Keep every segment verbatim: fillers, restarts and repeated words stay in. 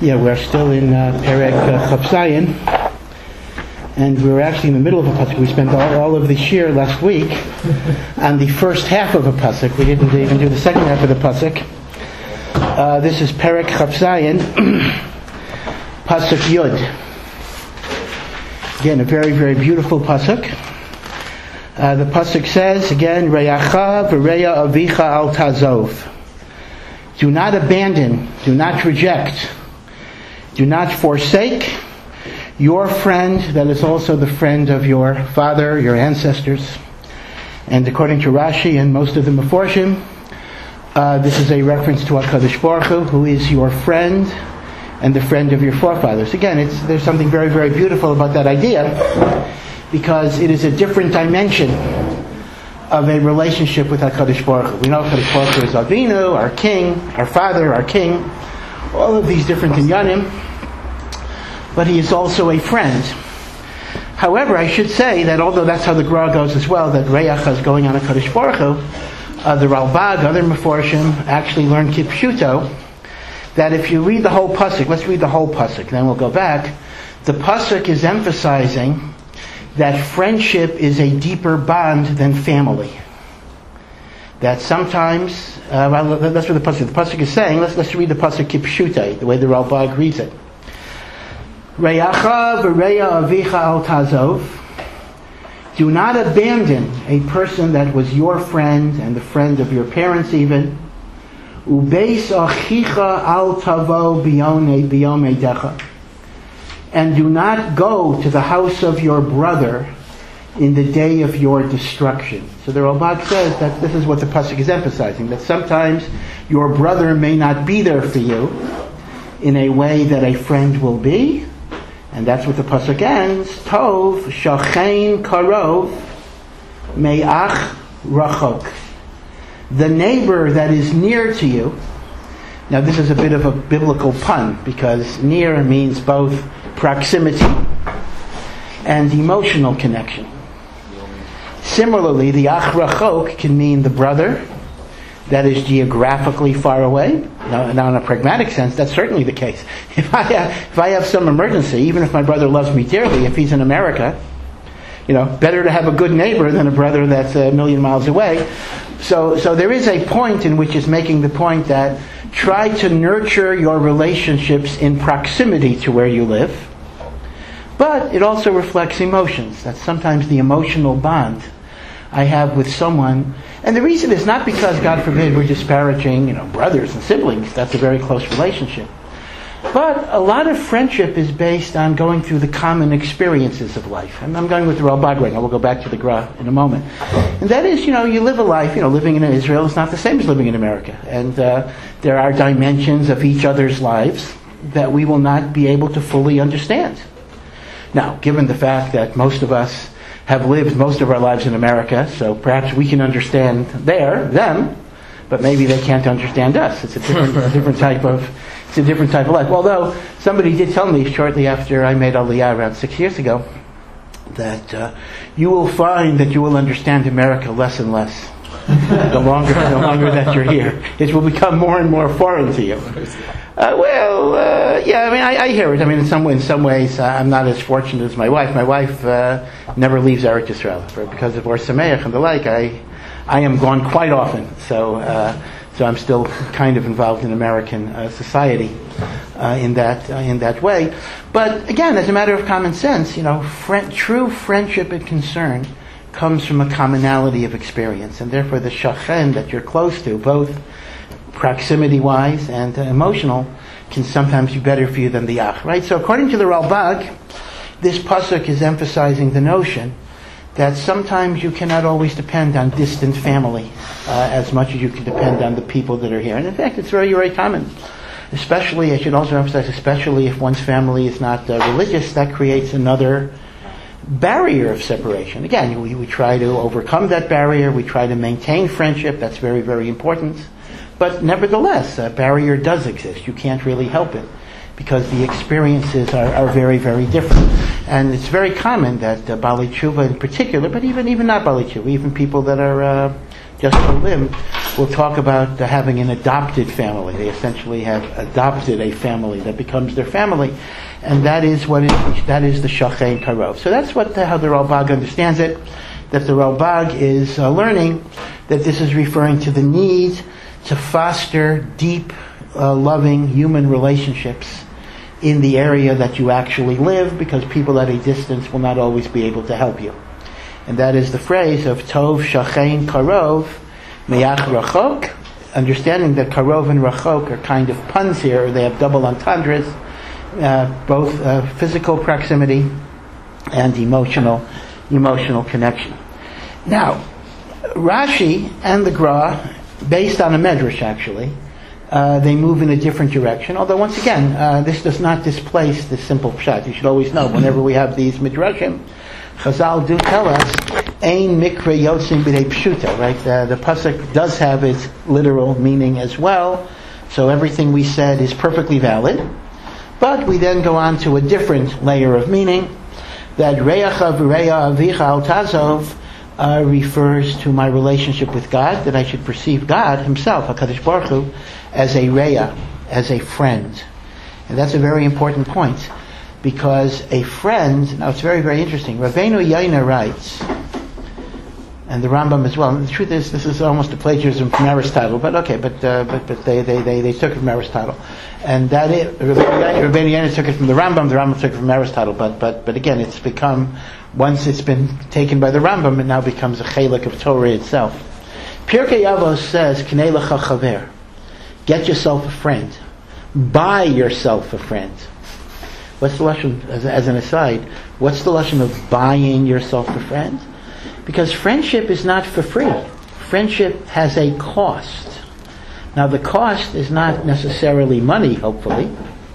Yeah, we're still in uh, Perek uh, Chaf Zayin, and we were actually in the middle of a pasuk. We spent all, all of this year last week on the first half of a pasuk. We didn't even do the second half of the pasuk. Uh, this is Perek Chaf Zayin, pasuk Yud. Again, a very, very beautiful pasuk. Uh, the pasuk says again, Reyacha v'reya avicha al tazov. Do not abandon, do not reject, do not forsake your friend that is also the friend of your father, your ancestors. And according to Rashi and most of the Meforshim, uh, this is a reference to HaKadosh Baruch Hu, who is your friend and the friend of your forefathers. Again, it's, there's something very, very beautiful about that idea, because it is a different dimension of a relationship with HaKadosh Baruch Hu. We know HaKadosh Baruch Hu is Avinu, our king, our father, our king, all of these different inyanim, but he is also a friend. However, I should say that although that's how the Gra goes as well, that Reyacha is going on HaKadosh Baruch Hu, uh, the Ralbag, other Meforshim, actually learn Kipshuto, that if you read the whole pasuk, let's read the whole pasuk, then we'll go back, the pasuk is emphasizing that friendship is a deeper bond than family. That sometimes, uh, well, that's what the pasuk, the pasuk is saying. Let's let's read the pasuk kipshutai, the way the Ralbag reads it. Reyacha v'reya avicha al tazov. Do not abandon a person that was your friend and the friend of your parents even. Ubeis achicha al tavo biyome biyome decha. And do not go to the house of your brother in the day of your destruction. So the Ralbag says that this is what the pasuk is emphasizing, that sometimes your brother may not be there for you in a way that a friend will be, and that's what the pasuk ends, Tov shachein karov me'ach rachok. The neighbor that is near to you. Now this is a bit of a biblical pun, because near means both proximity and emotional connection. Similarly, the ach rachok can mean the brother that is geographically far away. Now, now in a pragmatic sense, that's certainly the case. If I have, if I have some emergency, even if my brother loves me dearly, if he's in America, you know, better to have a good neighbor than a brother that's a million miles away. So, so there is a point in which it's making the point that try to nurture your relationships in proximity to where you live. But it also reflects emotions. That's sometimes the emotional bond I have with someone. And the reason is not because, God forbid, we're disparaging, you know, brothers and siblings. That's a very close relationship. But a lot of friendship is based on going through the common experiences of life. And I'm going with the Ralbag right now. We'll go back to the Gra in a moment. And that is, you know, you live a life, you know, living in Israel is not the same as living in America. And uh, there are dimensions of each other's lives that we will not be able to fully understand. Now, given the fact that most of us have lived most of our lives in America, so perhaps we can understand their, them, but maybe they can't understand us. It's a different, a different type of, it's a different type of life. Although somebody did tell me shortly after I made Aliyah around six years ago that uh, you will find that you will understand America less and less the longer, the longer that you're here. It will become more and more foreign to you. Uh, well, uh, yeah, I mean, I, I hear it. I mean, in some, in some ways, uh, I'm not as fortunate as my wife. My wife uh, never leaves Eretz Yisrael for, because of Or Sameach and the like. I, I am gone quite often, so uh, so I'm still kind of involved in American uh, society uh, in that uh, in that way. But again, as a matter of common sense, you know, friend, true friendship and concern comes from a commonality of experience, and therefore the shachen that you're close to, both proximity-wise and uh, emotional, can sometimes be better for you than the ach, right? So according to the Ralbag, this pasuk is emphasizing the notion that sometimes you cannot always depend on distant family uh, as much as you can depend on the people that are here. And in fact, it's very, very common. Especially, I should also emphasize, especially if one's family is not uh, religious, that creates another barrier of separation. Again, we, we try to overcome that barrier, we try to maintain friendship, that's very, very important. But nevertheless, a barrier does exist. You can't really help it because the experiences are, are very, very different. And it's very common that uh, Bali Tshuva in particular, but even, even not Bali Tshuva, even people that are uh, just for limb, will talk about uh, having an adopted family. They essentially have adopted a family that becomes their family, and that is what is, that is the Shachein Karov. So that's what the, how the Ralbag understands it. That the Ralbag is uh, learning that this is referring to the need to foster deep, uh, loving human relationships in the area that you actually live, because people at a distance will not always be able to help you. And that is the phrase of Tov Shachein Karov Me'ach Rachok, understanding that Karov and Rachok are kind of puns here. They have double entendres, uh, both uh, physical proximity and emotional emotional connection. Now, Rashi and the Gra, based on a medrash actually, uh, they move in a different direction. Although once again, uh, this does not displace the simple pshat. You should always know whenever we have these midrashim, Chazal do tell us, Ein mikra yotzim b'dei pshuta, right? Uh, the pasuk does have its literal meaning as well, so everything we said is perfectly valid. But we then go on to a different layer of meaning, that Reyacha v'reya avicha al tazov uh, refers to my relationship with God, that I should perceive God Himself, HaKadosh Baruch Hu, as a reya, as a friend. And that's a very important point, because a friend, now it's very, very interesting. Rabbeinu Yaina writes, and the Rambam as well. And the truth is, this is almost a plagiarism from Aristotle, but okay, but uh, but but they, they, they, they took it from Aristotle, and that it. Rabbeinu Yaina took it from the Rambam. The Rambam took it from Aristotle, but but but again, it's become, once it's been taken by the Rambam, it now becomes a chelik of Torah itself. Pirkei Avos says, "Knei lecha chaver," get yourself a friend, buy yourself a friend. What's the lashon, as, as an aside? What's the lashon of buying yourself a friend? Because friendship is not for free. Friendship has a cost. Now the cost is not necessarily money, hopefully,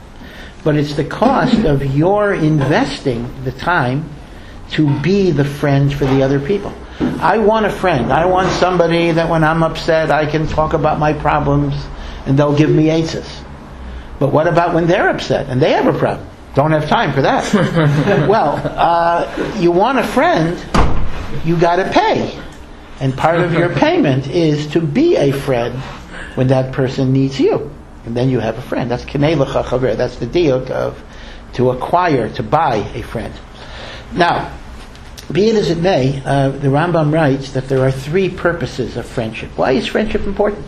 but it's the cost of your investing the time to be the friend for the other people. I want a friend. I want somebody that when I'm upset I can talk about my problems and they'll give me answers. But what about when they're upset and they have a problem? Don't have time for that. Well, uh, you want a friend, you got to pay, and part of your payment is to be a friend when that person needs you, and then you have a friend. That's Knei lecha chaver. That's the diuk of to acquire, to buy a friend. Now, be it as it may, uh, the Rambam writes that there are three purposes of friendship. Why is friendship important?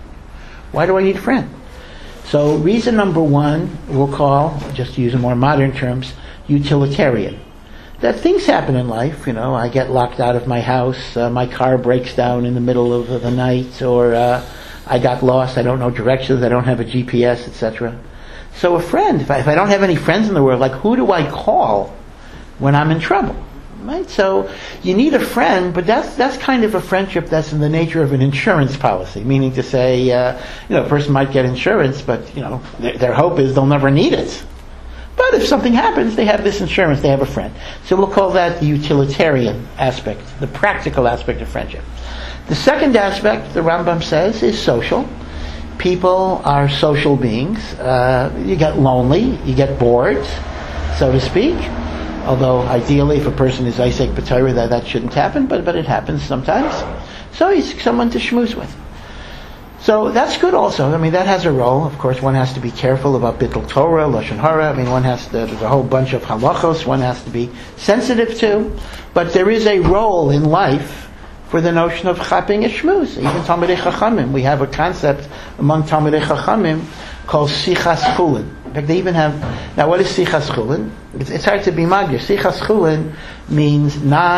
Why do I need a friend? So, reason number one, we'll call, just to use more modern terms, utilitarian. That things happen in life, you know, I get locked out of my house, uh, my car breaks down in the middle of the night, or uh, I got lost, I don't know directions, I don't have a G P S, et cetera. So a friend, if I, if I don't have any friends in the world, like who do I call when I'm in trouble? Right? So you need a friend, but that's that's kind of a friendship that's in the nature of an insurance policy, meaning to say, uh, you know, a person might get insurance, but, you know, their, their hope is they'll never need it. But if something happens, they have this insurance, they have a friend. So we'll call that the utilitarian aspect, the practical aspect of friendship. The second aspect, the Rambam says, is social. People are social beings. Uh, you get lonely, you get bored, so to speak. Although ideally, if a person is Isaac B'Torah, that that shouldn't happen, but but it happens sometimes. So he's someone to schmooze with. So that's good also. I mean, that has a role. Of course, one has to be careful about Bittul Torah, Lashon Hara. I mean, one has to, there's a whole bunch of halachos one has to be sensitive to. But there is a role in life for the notion of chapping a shmooze. Even Talmidei Chachamim. We have a concept among Talmidei Chachamim called Sichas Chulin. In fact, they even have, now what is Sichas Chulin? It's, it's hard to be magir. Sichas Chulin means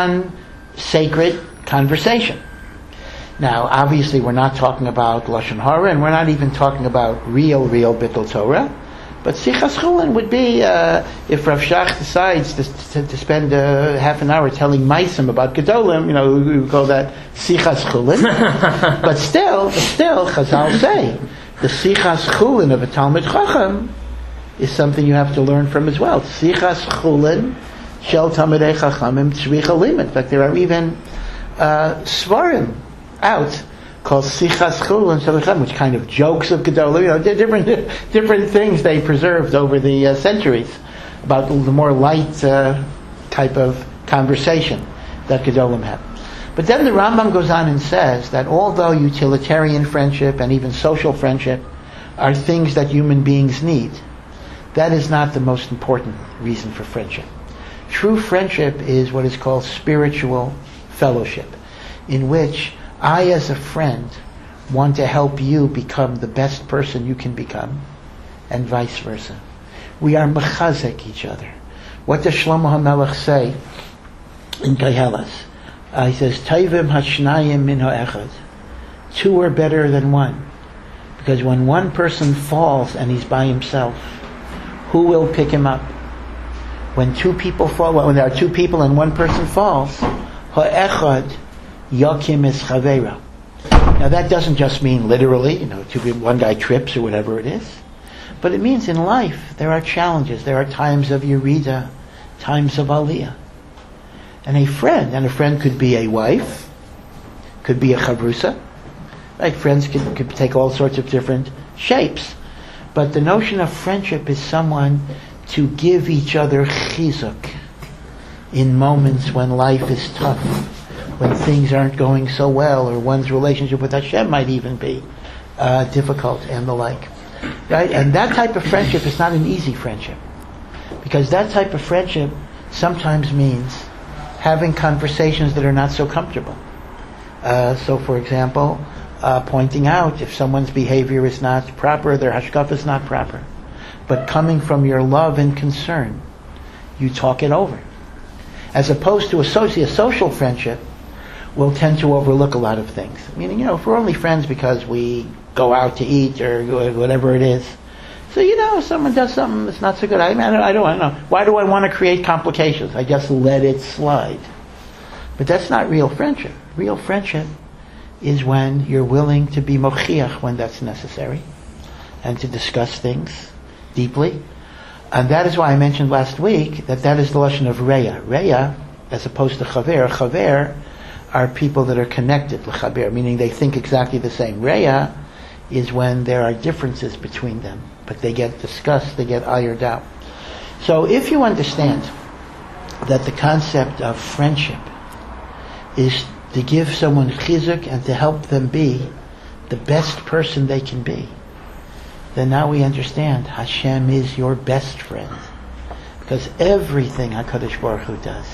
non-sacred conversation. Now, obviously, we're not talking about Lashon Hara, and we're not even talking about real, real Bittul Torah. But Sichas Chulin would be, uh, if Rav Shach decides to, to, to spend uh, half an hour telling Maisim about Gedolim, you know, we would call that Sichas Chulin. But still, but still, Chazal say, the Sichas Chulin of a Talmid Chacham is something you have to learn from as well. Sichas Chulin shel Talmidei Chachamim tzricha limit. In fact, there are even uh, svarim out called Sichas Chulin shel Chachamim, which kind of jokes of Gedolim. You know, different different things they preserved over the uh, centuries about the more light uh, type of conversation that Gedolim had. But then the Rambam goes on and says that although utilitarian friendship and even social friendship are things that human beings need, that is not the most important reason for friendship. True friendship is what is called spiritual fellowship, in which I, as a friend, want to help you become the best person you can become, and vice versa. We are mechazek each other. What does Shlomo HaMelech say in Koheles? Uh, he says, Taivim hashnayim min ha'echad. Two are better than one. Because when one person falls and he's by himself, who will pick him up? When two people fall, when there are two people and one person falls, ha'echad yakim es chaveira. Now that doesn't just mean literally, you know, two people, one guy trips or whatever it is. But it means in life there are challenges. There are times of yerida, times of aliyah. And a friend, and a friend could be a wife, could be a chavrusa. Right? Friends could, could take all sorts of different shapes. But the notion of friendship is someone to give each other chizuk in moments when life is tough, when things aren't going so well, or one's relationship with Hashem might even be uh, difficult and the like. Right? And that type of friendship is not an easy friendship. Because that type of friendship sometimes means having conversations that are not so comfortable. Uh, so, for example, uh, pointing out if someone's behavior is not proper, their hashkafa is not proper. But coming from your love and concern, you talk it over. As opposed to a, soci- a social friendship, will tend to overlook a lot of things. Meaning, you know, if we're only friends because we go out to eat or whatever it is, so, you know, if someone does something that's not so good, I, I, don't, I don't I don't know. Why do I want to create complications? I just let it slide. But that's not real friendship. Real friendship is when you're willing to be mochiach when that's necessary and to discuss things deeply. And that is why I mentioned last week that that is the lashon of reya. Reya, as opposed to chaver, chaver are people that are connected, l'chaber, meaning they think exactly the same. Reya is when there are differences between them, but they get discussed, they get ironed out. So if you understand that the concept of friendship is to give someone chizuk and to help them be the best person they can be, then now we understand Hashem is your best friend. Because everything HaKadosh Baruch Hu does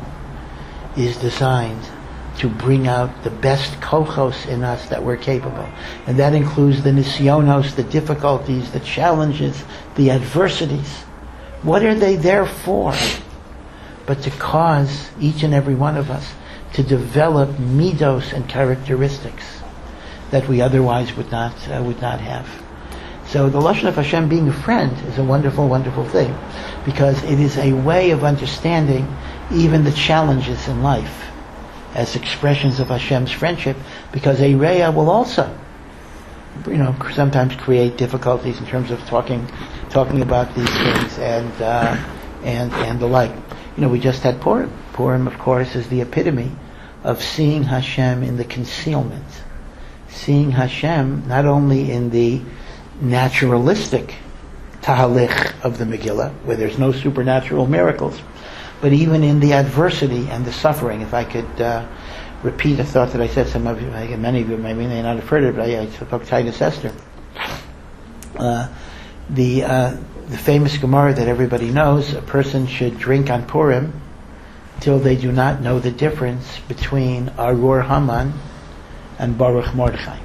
is designed to bring out the best kochos in us that we're capable. And that includes the nisyonos, the difficulties, the challenges, the adversities. What are they there for? But to cause each and every one of us to develop midos and characteristics that we otherwise would not uh, would not have. So the lashon of Hashem being a friend is a wonderful, wonderful thing, because it is a way of understanding even the challenges in life as expressions of Hashem's friendship, because a reya will also, you know, sometimes create difficulties in terms of talking, talking about these things and uh, and and the like. You know, we just had Purim. Purim, of course, is the epitome of seeing Hashem in the concealment, seeing Hashem not only in the naturalistic tahalich of the Megillah, where there's no supernatural miracles, but even in the adversity and the suffering. If I could uh, repeat a thought that I said, some of you, many of you maybe may not have heard it, but I, I spoke Titus Esther. Uh, the uh, the famous Gemara that everybody knows: a person should drink on Purim till they do not know the difference between Arur Haman and Baruch Mordechai.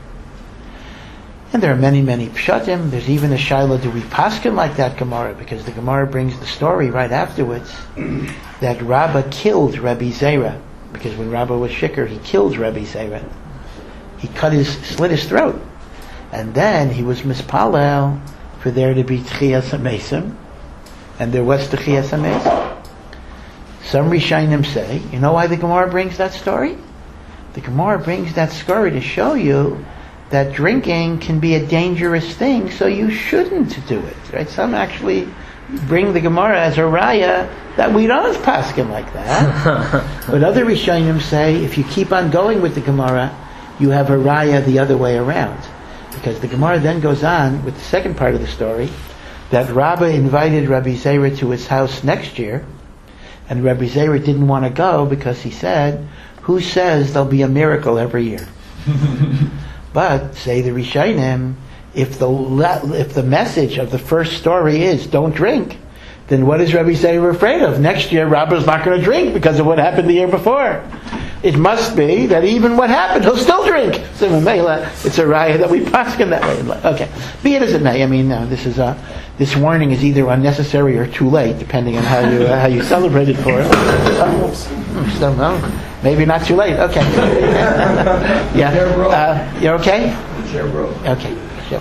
And there are many, many pshatim. There's even a shaila, do we paskin like that Gemara? Because the Gemara brings the story right afterwards that Rabbah killed Rabbi Zera. Because when Rabbah was shikar, he killed Rabbi Zera. He cut his, slit his throat. And then he was mispalel for there to be Tchiyas HaMesim. And there was Tchiyas HaMesim. Some Rishonim say, you know why the Gemara brings that story? The Gemara brings that story to show you that drinking can be a dangerous thing, so you shouldn't do it. Right? Some actually bring the Gemara as a raya that we don't paskin like that. But other Rishonim say, if you keep on going with the Gemara, you have a raya the other way around. Because the Gemara then goes on with the second part of the story, that Rabbah invited Rabbi Zera to his house next year, and Rabbi Zera didn't want to go because he said, who says there'll be a miracle every year? But, say the Rishonim, if the if the message of the first story is don't drink, then what is Rabbi Zeir afraid of? Next year, Rabbi's not going to drink because of what happened the year before. It must be that even what happened, he'll still drink. So it's a raya that we paskin that way. Okay, be it as it may. I mean, uh, this is uh, this warning is either unnecessary or too late, depending on how you uh, how you celebrate it for it. Uh, don't know. Maybe not too late. Okay. Yeah. Uh, you're okay? Okay. Sure.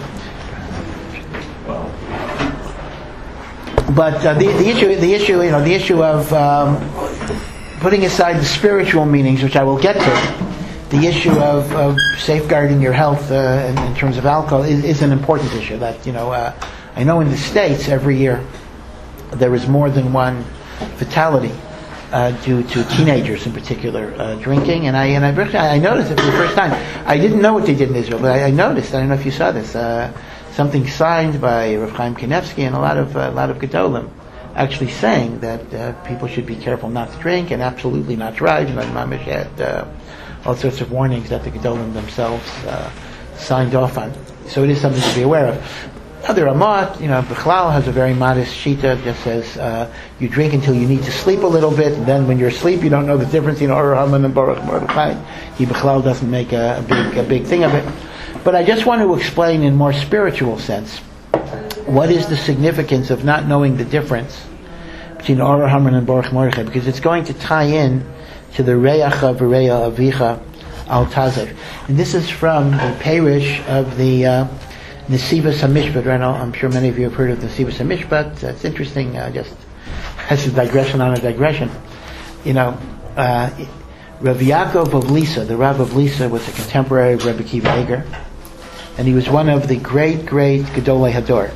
But uh, the the issue the issue you know the issue of um, putting aside the spiritual meanings, which I will get to, the issue of, of safeguarding your health uh, in, in terms of alcohol is, is an important issue. That you know, uh, I know in the States every year there is more than one fatality uh, due to teenagers in particular uh, drinking, and I and I, I noticed it for the first time. I didn't know what they did in Israel, but I, I noticed. I don't know if you saw this. Uh, something signed by Rav Chaim Kanevsky and a lot of uh, a lot of Gedolim, actually saying that uh, people should be careful not to drink and absolutely not drive. And Mamish had uh, all sorts of warnings that the Gedolim themselves uh, signed off on. So it is something to be aware of. Other Amat, you know, Bechlal has a very modest shita, just says uh, you drink until you need to sleep a little bit, and then when you're asleep you don't know the difference between Or Haman and Baruch Mordechai. He Bechlal doesn't make a, a big a big thing of it. But I just want to explain in more spiritual sense what is the significance of not knowing the difference between Or Haman and Baruch Mordechai, because it's going to tie in to the Reyacha V'Reya Avicha Al Tazev. And this is from the parish of the uh, Nesivas HaMishpat. Right now, I'm sure many of you have heard of Nesivas HaMishpat. Uh, it's interesting, uh, just as a digression on a digression. You know, uh, Rav Yaakov of Lisa, the Rav of Lisa, was a contemporary of Rebbe Kiva Eger, and he was one of the great, great Gedolei Hador.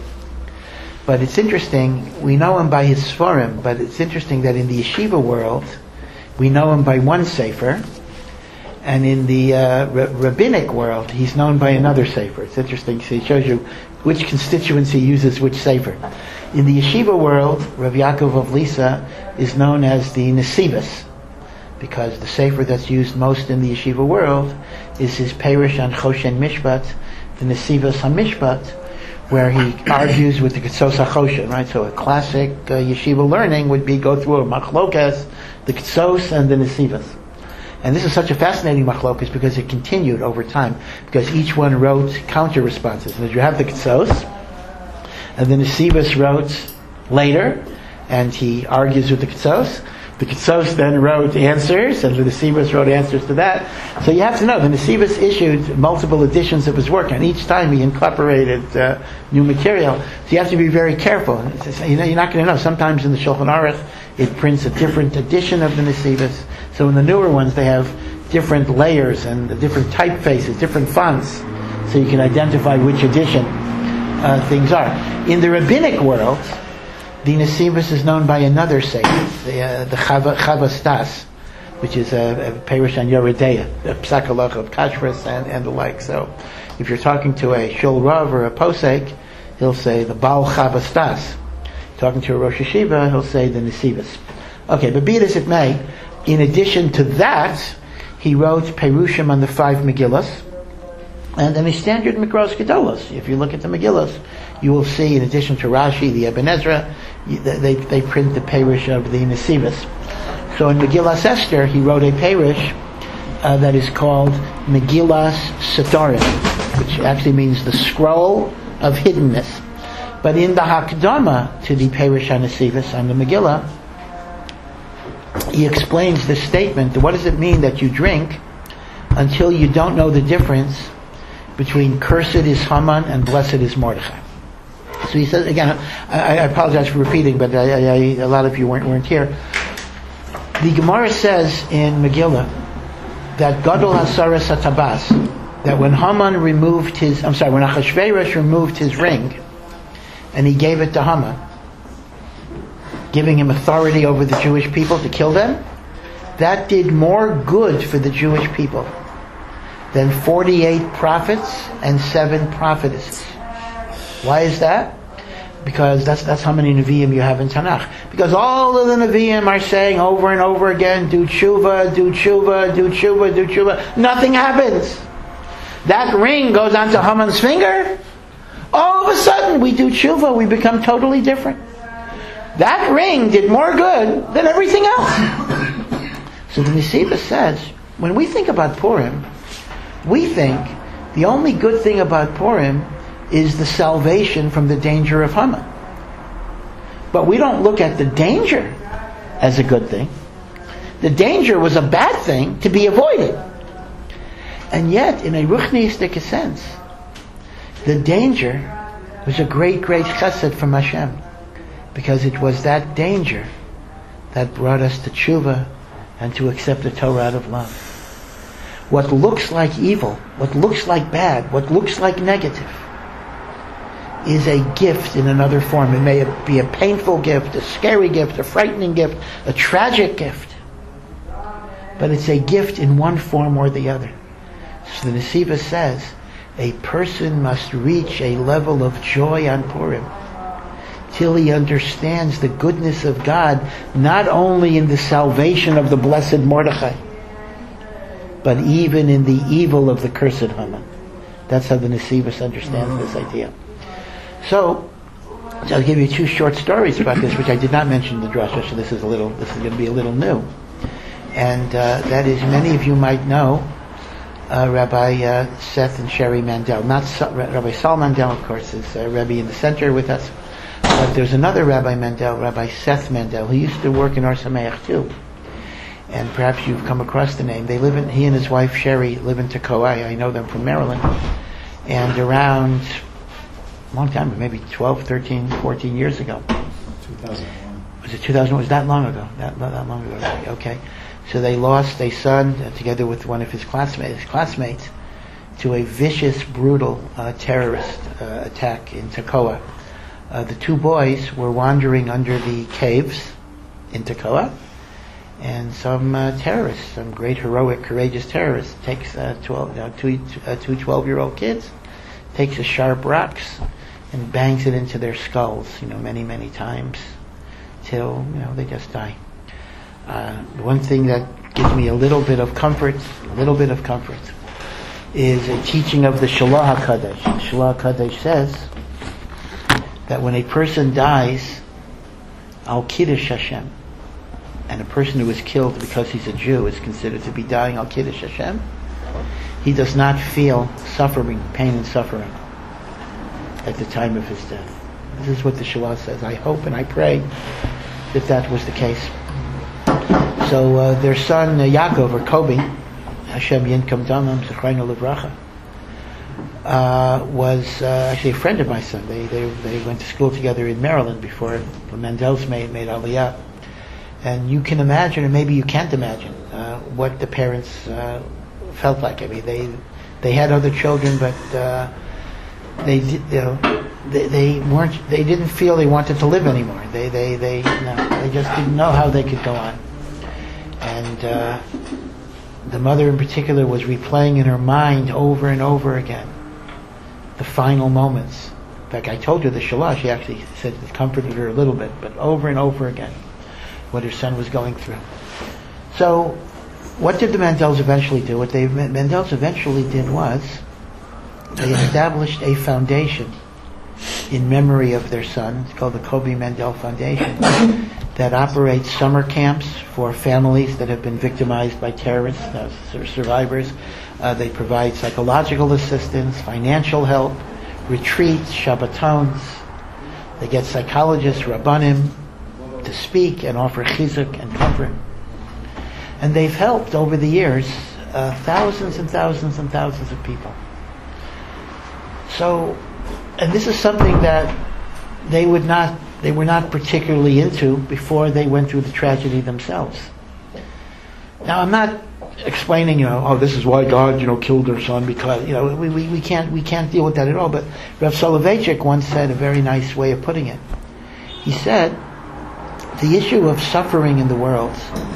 But it's interesting, we know him by his Sforim, but it's interesting that in the yeshiva world, we know him by one sefer, and in the uh, r- rabbinic world, he's known by another sefer. It's interesting, so it shows you which constituency uses which sefer. In the yeshiva world, Rav Yaakov of Lisa is known as the Nesivas, because the sefer that's used most in the yeshiva world is his Perush on Choshen Mishpat, the Nesivas HaMishpat, where he argues with the Ketsos HaChoshen, right? So a classic uh, yeshiva learning would be go through a machlokas, the Ketsos and the Nesivas. And this is such a fascinating machlokas because it continued over time, because each one wrote counter responses. And you have the Ketsos, and the Nesivas wrote later, and he argues with the Ketsos. The Ketsos then wrote answers, and the Nesivas wrote answers to that. So you have to know, the Nesivas issued multiple editions of his work, and each time he incorporated uh, new material. So you have to be very careful. Just, you know, you're not going to know. Sometimes in the Shulchan Aruch, it prints a different edition of the Nesivas. So in the newer ones, they have different layers and different typefaces, different fonts, so you can identify which edition uh, things are. In the rabbinic world, the Nesivas is known by another sefer, the, uh, the Chava, Chava Stas, which is a, a Perush on Yoredeya, a Psak Halacha of Kashrus and, and the like. So if you're talking to a Shul Rav or a Posek, he'll say the Baal Chava Stas. Talking to a Rosh Hashiva, he'll say the Nesivas. Okay, but be it as it may, in addition to that, he wrote Perushim on the five Megillas, and then a standard Mikros Gedolos. If you look at the Megillas, you will see, in addition to Rashi, the Eben Ezra, they they print the Perush of the Nesivas. So in Megillas Esther, he wrote a Perush uh, that is called Megillas Setorim, which actually means the scroll of hiddenness. But in the Hakdama to the Perush HaNesivas on the Megillah, he explains this statement. What does it mean that you drink until you don't know the difference between cursed is Haman and blessed is Mordechai? So he says, again, I, I apologize for repeating, but I, I, a lot of you weren't, weren't here. The Gemara says in Megillah that Gadol Hasaras HaTabas, that when Haman removed his, I'm sorry, when Achashverosh removed his ring, and he gave it to Haman, giving him authority over the Jewish people to kill them, that did more good for the Jewish people than forty-eight prophets and seven prophetesses. Why is that? Because that's that's how many Nevi'im you have in Tanakh. Because all of the Nevi'im are saying over and over again, do tshuva, do tshuva, do tshuva, do tshuva. Nothing happens. That ring goes onto Haman's finger. All of a sudden we do tshuva, we become totally different. That ring did more good than everything else. So the Nesivos says, when we think about Purim, we think the only good thing about Purim is the salvation from the danger of Haman. But we don't look at the danger as a good thing. The danger was a bad thing to be avoided. And yet, in a ruchniistic sense, the danger was a great, great chesed from Hashem. Because it was that danger that brought us to tshuva and to accept the Torah out of love. What looks like evil, what looks like bad, what looks like negative, is a gift in another form. It may be a painful gift, a scary gift, a frightening gift, a tragic gift. But it's a gift in one form or the other. So the Nesivos says, a person must reach a level of joy on Purim till he understands the goodness of God, not only in the salvation of the blessed Mordechai, but even in the evil of the cursed Haman. That's how the Nesivos understands this idea. So, I'll give you two short stories about this, which I did not mention in the drasha, so this is a little, this is going to be a little new. And uh, that is, many of you might know uh, Rabbi uh, Seth and Sherry Mandel. Not so, Rabbi Saul Mandel, of course, is uh, Rebbe in the center with us. But there's another Rabbi Mandel, Rabbi Seth Mandel. He used to work in Or Sameach too. And perhaps you've come across the name. They live in, he and his wife Sherry live in Tekoa. I, I know them from Maryland. And around, a long time, maybe twelve, thirteen, fourteen years ago. two thousand one. Was it two thousand one? Was that long ago? That, that long ago, right? Okay. So they lost a son, uh, together with one of his classmates, his classmates, to a vicious, brutal uh, terrorist uh, attack in Tekoa. Uh, the two boys were wandering under the caves in Tekoa, and some uh, terrorists, some great, heroic, courageous terrorist, takes uh, twelve, uh, two, uh, two twelve-year-old kids, takes a sharp rocks and bangs it into their skulls, you know, many, many times, till, you know, they just die. Uh, the one thing that gives me a little bit of comfort, a little bit of comfort, is a teaching of the Shalah HaKadosh. Shalah HaKadosh says that when a person dies, al kiddush Hashem, and a person who is killed because he's a Jew is considered to be dying al kiddush Hashem, he does not feel suffering, pain and suffering at the time of his death. This is what the Shalah says. I hope and I pray that that was the case. So uh, their son uh, Yaakov, or Kobe, Hashem Yinkom Damam Zechreinu Livracha, uh, was uh, actually a friend of my son. They, they they went to school together in Maryland before the Mendels made, made Aliyah. And you can imagine, or maybe you can't imagine, uh, what the parents uh, felt like. I mean, they they had other children, but uh, they did, you know, they, they weren't. They didn't feel they wanted to live anymore. They they they no, they just didn't know how they could go on. And uh, the mother in particular was replaying in her mind over and over again the final moments. In fact, I told her the Shalah, she actually said it comforted her a little bit, but over and over again what her son was going through. So, what did the Mandels eventually do? What the Mandels eventually did was they established a foundation in memory of their son. It's called the Kobe Mendel Foundation, that operates summer camps for families that have been victimized by terrorists, uh, survivors. Uh, they provide psychological assistance, financial help, retreats, Shabbatons. They get psychologists, Rabbanim, to speak and offer chizuk and comfort. And they've helped over the years uh, thousands and thousands and thousands of people. So, and this is something that they would not, they were not particularly into before they went through the tragedy themselves. Now, I'm not explaining, you know, oh, this is why God, you know, killed their son because, you know, we, we, we can't we can't deal with that at all. But Rav Soloveitchik once said a very nice way of putting it. He said, the issue of suffering in the world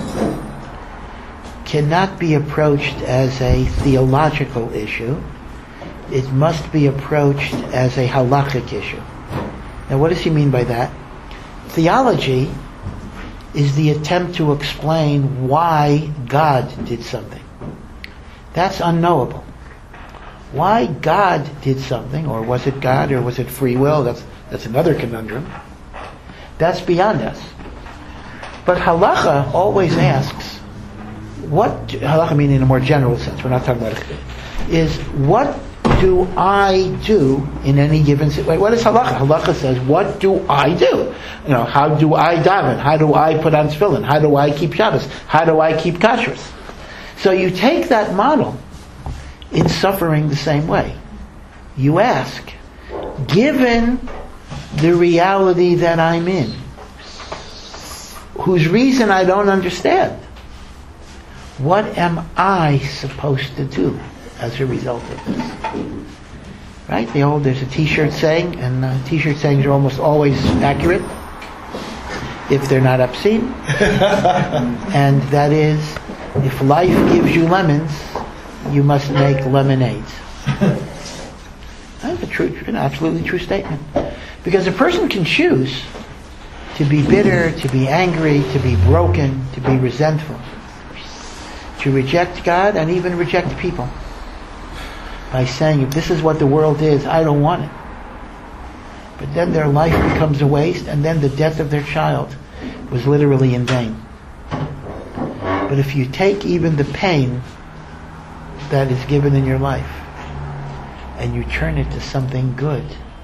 cannot be approached as a theological issue. It must be approached as a halachic issue. Now, what does he mean by that? Theology is the attempt to explain why God did something. That's unknowable. Why God did something, or was it God, or was it free will? That's that's another conundrum. That's beyond us. But halacha always asks, what, halacha meaning in a more general sense, we're not talking about it, is what do I do in any given situation? What is halacha? Halacha says, what do I do? You know, how do I daven? How do I put on tefillin? How do I keep Shabbos? How do I keep kashrus? So you take that model in suffering the same way. You ask, given the reality that I'm in, whose reason I don't understand, what am I supposed to do as a result of this? Right? The old, there's a t-shirt saying, and uh, t-shirt sayings are almost always accurate, if they're not obscene. And that is, if life gives you lemons, you must make lemonades. That's a true, an absolutely true statement. Because a person can choose to be bitter, to be angry, to be broken, to be resentful, to reject God and even reject people by saying, if this is what the world is, I don't want it. But then their life becomes a waste, and then the death of their child was literally in vain. But if you take even the pain that is given in your life and you turn it to something good,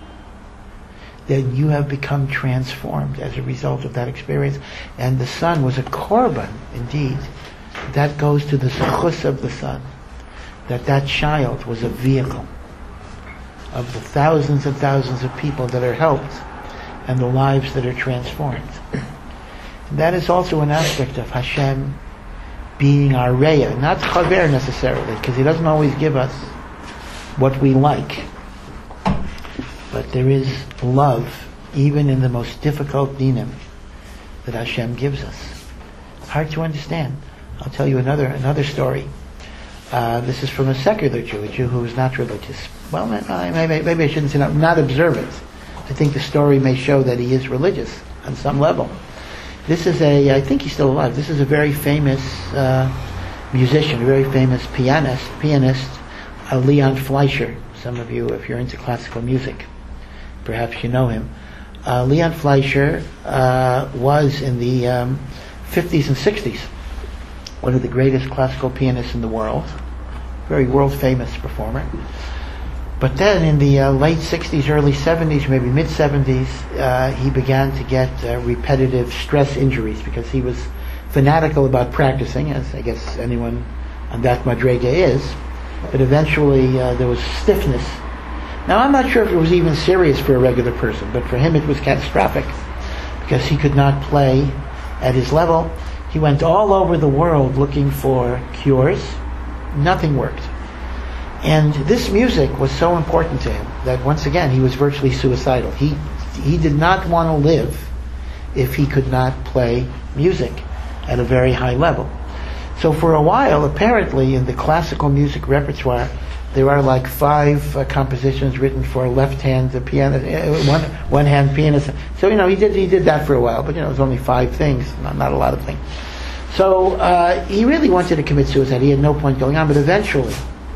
then you have become transformed as a result of that experience. And the son was a korban, indeed. That goes to the zechus of the son, that that child was a vehicle of the thousands and thousands of people that are helped and the lives that are transformed. And that is also an aspect of Hashem being our Reya, not Chaver necessarily, because He doesn't always give us what we like. But there is love, even in the most difficult dinim, that Hashem gives us. Hard to understand. I'll tell you another another story. Uh, this is from a secular Jew, a Jew who is not religious. Well, maybe, maybe I shouldn't say not, not observant. I think the story may show that he is religious on some level. This is a, I think he's still alive, this is a very famous uh, musician, a very famous pianist, pianist, uh, Leon Fleischer. Some of you, if you're into classical music, perhaps you know him. Uh, Leon Fleischer uh, was in the um, fifties and sixties one of the greatest classical pianists in the world, very world famous performer. But then in the uh, late sixties, early seventies, maybe mid seventies, uh, he began to get uh, repetitive stress injuries because he was fanatical about practicing, as I guess anyone on that madrega is. But eventually uh, there was stiffness. Now I'm not sure if it was even serious for a regular person, but for him it was catastrophic because he could not play at his level. He went all over the world looking for cures. Nothing worked. And this music was so important to him that once again he was virtually suicidal. He he did not want to live if he could not play music at a very high level. So for a while, apparently, in the classical music repertoire, there are like five uh, compositions written for left-hand piano, uh, one one-hand pianist. So you know he did he did that for a while, but you know it was only five things, not, not a lot of things. So uh, he really wanted to commit suicide. He had no point going on, but eventually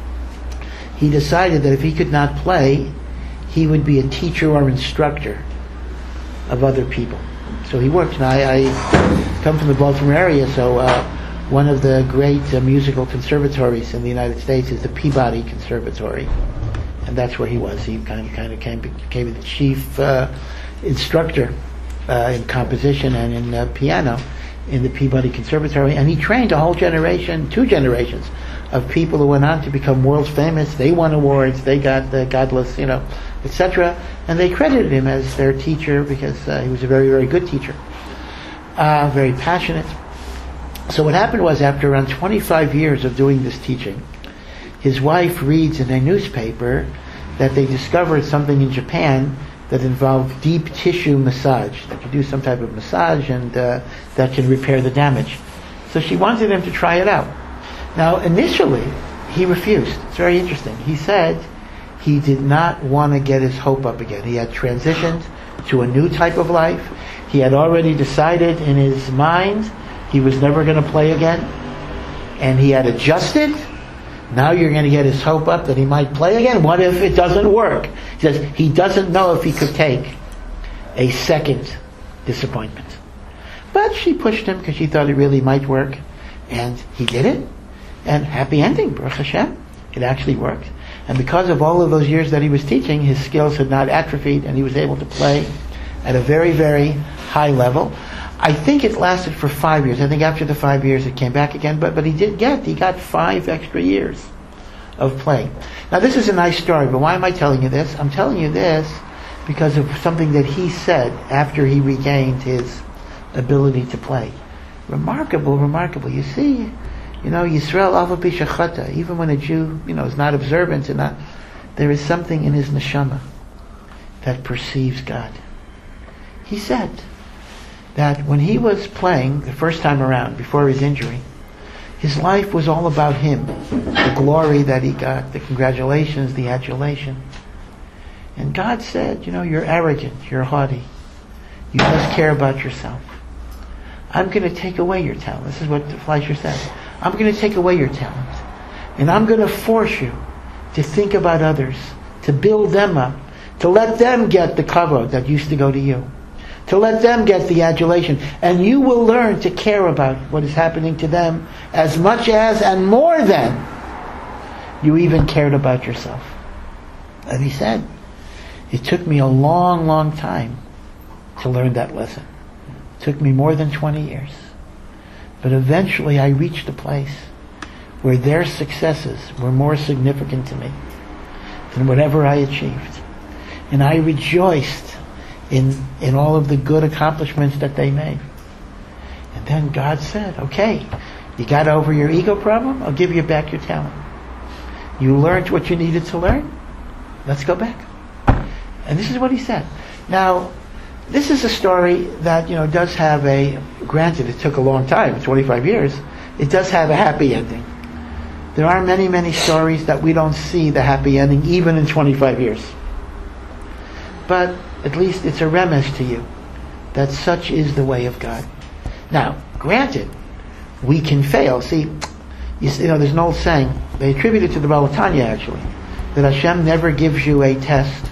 he decided that if he could not play, he would be a teacher or instructor of other people. So he worked. And I, I come from the Baltimore area, so uh, one of the great uh, musical conservatories in the United States is the Peabody Conservatory, and that's where he was. He kind of kind of came, became the chief uh, instructor uh, in composition and in uh, piano in the Peabody Conservatory, and he trained a whole generation, two generations of people who went on to become world famous. They won awards, they got the godless, you know, et cetera. And they credited him as their teacher because uh, he was a very, very good teacher, uh, very passionate. So what happened was, after around twenty-five years of doing this teaching, his wife reads in a newspaper that they discovered something in Japan that involved deep tissue massage, that you do some type of massage and uh, that can repair the damage. So she wanted him to try it out. Now, initially, he refused. It's very interesting. He said he did not want to get his hope up again. He had transitioned to a new type of life. He had already decided in his mind he was never going to play again. And he had adjusted. Now you're going to get his hope up that he might play again. What if it doesn't work? He says he doesn't know if he could take a second disappointment. But she pushed him because she thought it really might work. And he did it. And happy ending, Baruch Hashem. It actually worked. And because of all of those years that he was teaching, his skills had not atrophied and he was able to play at a very, very high level. I think it lasted for five years. I think after the five years it came back again, but, but he did get, he got five extra years of playing. Now this is a nice story, but why am I telling you this? I'm telling you this because of something that he said after he regained his ability to play. Remarkable, remarkable. You see, you know, Yisrael Alva Bishachata, even when a Jew, you know, is not observant and not, there is something in his neshama that perceives God. He said that when he was playing the first time around, before his injury, his life was all about him. The glory that he got, the congratulations, the adulation. And God said, you know, you're arrogant, you're haughty. You just care about yourself. I'm going to take away your talent. This is what Fleischer says. I'm going to take away your talent. And I'm going to force you to think about others, to build them up, to let them get the kavod that used to go to you, to let them get the adulation. And you will learn to care about what is happening to them as much as and more than you even cared about yourself. And he said, it took me a long, long time to learn that lesson. It took me more than twenty years. But eventually I reached a place where their successes were more significant to me than whatever I achieved. And I rejoiced in in all of the good accomplishments that they made. And then God said, okay, you got over your ego problem? I'll give you back your talent. You learned what you needed to learn? Let's go back. And this is what he said. Now, this is a story that, you know, does have a, granted it took a long time, twenty-five years, it does have a happy ending. There are many, many stories that we don't see the happy ending even in twenty-five years. But at least it's a remiss to you that such is the way of God. Now, granted, we can fail. See, you, you know, there's an old saying, they attribute it to the Baal Tanya actually, that Hashem never gives you a test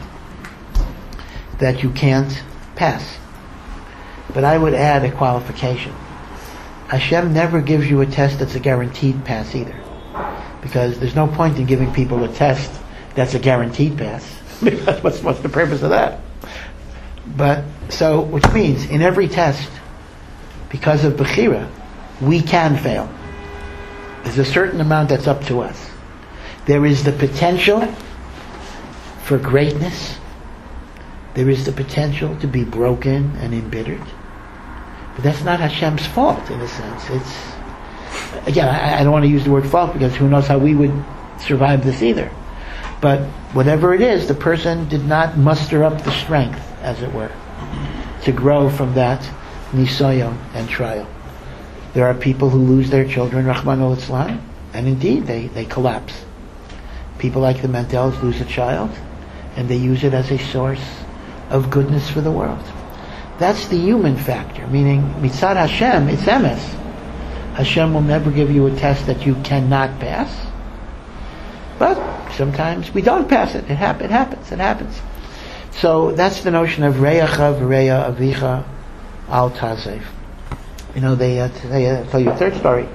that you can't pass. But I would add a qualification. Hashem never gives you a test that's a guaranteed pass either. Because there's no point in giving people a test that's a guaranteed pass. Because what's, what's the purpose of that? But, so, which means, in every test, because of Bechira, we can fail. There's a certain amount that's up to us. There is the potential for greatness. There is the potential to be broken and embittered. But that's not Hashem's fault, in a sense. It's, again, I, I don't want to use the word fault because who knows how we would survive this either. But whatever it is, the person did not muster up the strength, as it were, to grow from that nisayon and trial. There are people who lose their children, Rahman al-Islam, and indeed they, they collapse. People like the Mandels lose a child, and they use it as a source of goodness for the world. That's the human factor, meaning mitzad Hashem, it's emes. Hashem will never give you a test that you cannot pass. But sometimes we don't pass it. It, hap- it happens. It happens. So that's the notion of reyacha v'reya avicha al tazev. You know, they, uh, they uh, tell you a third story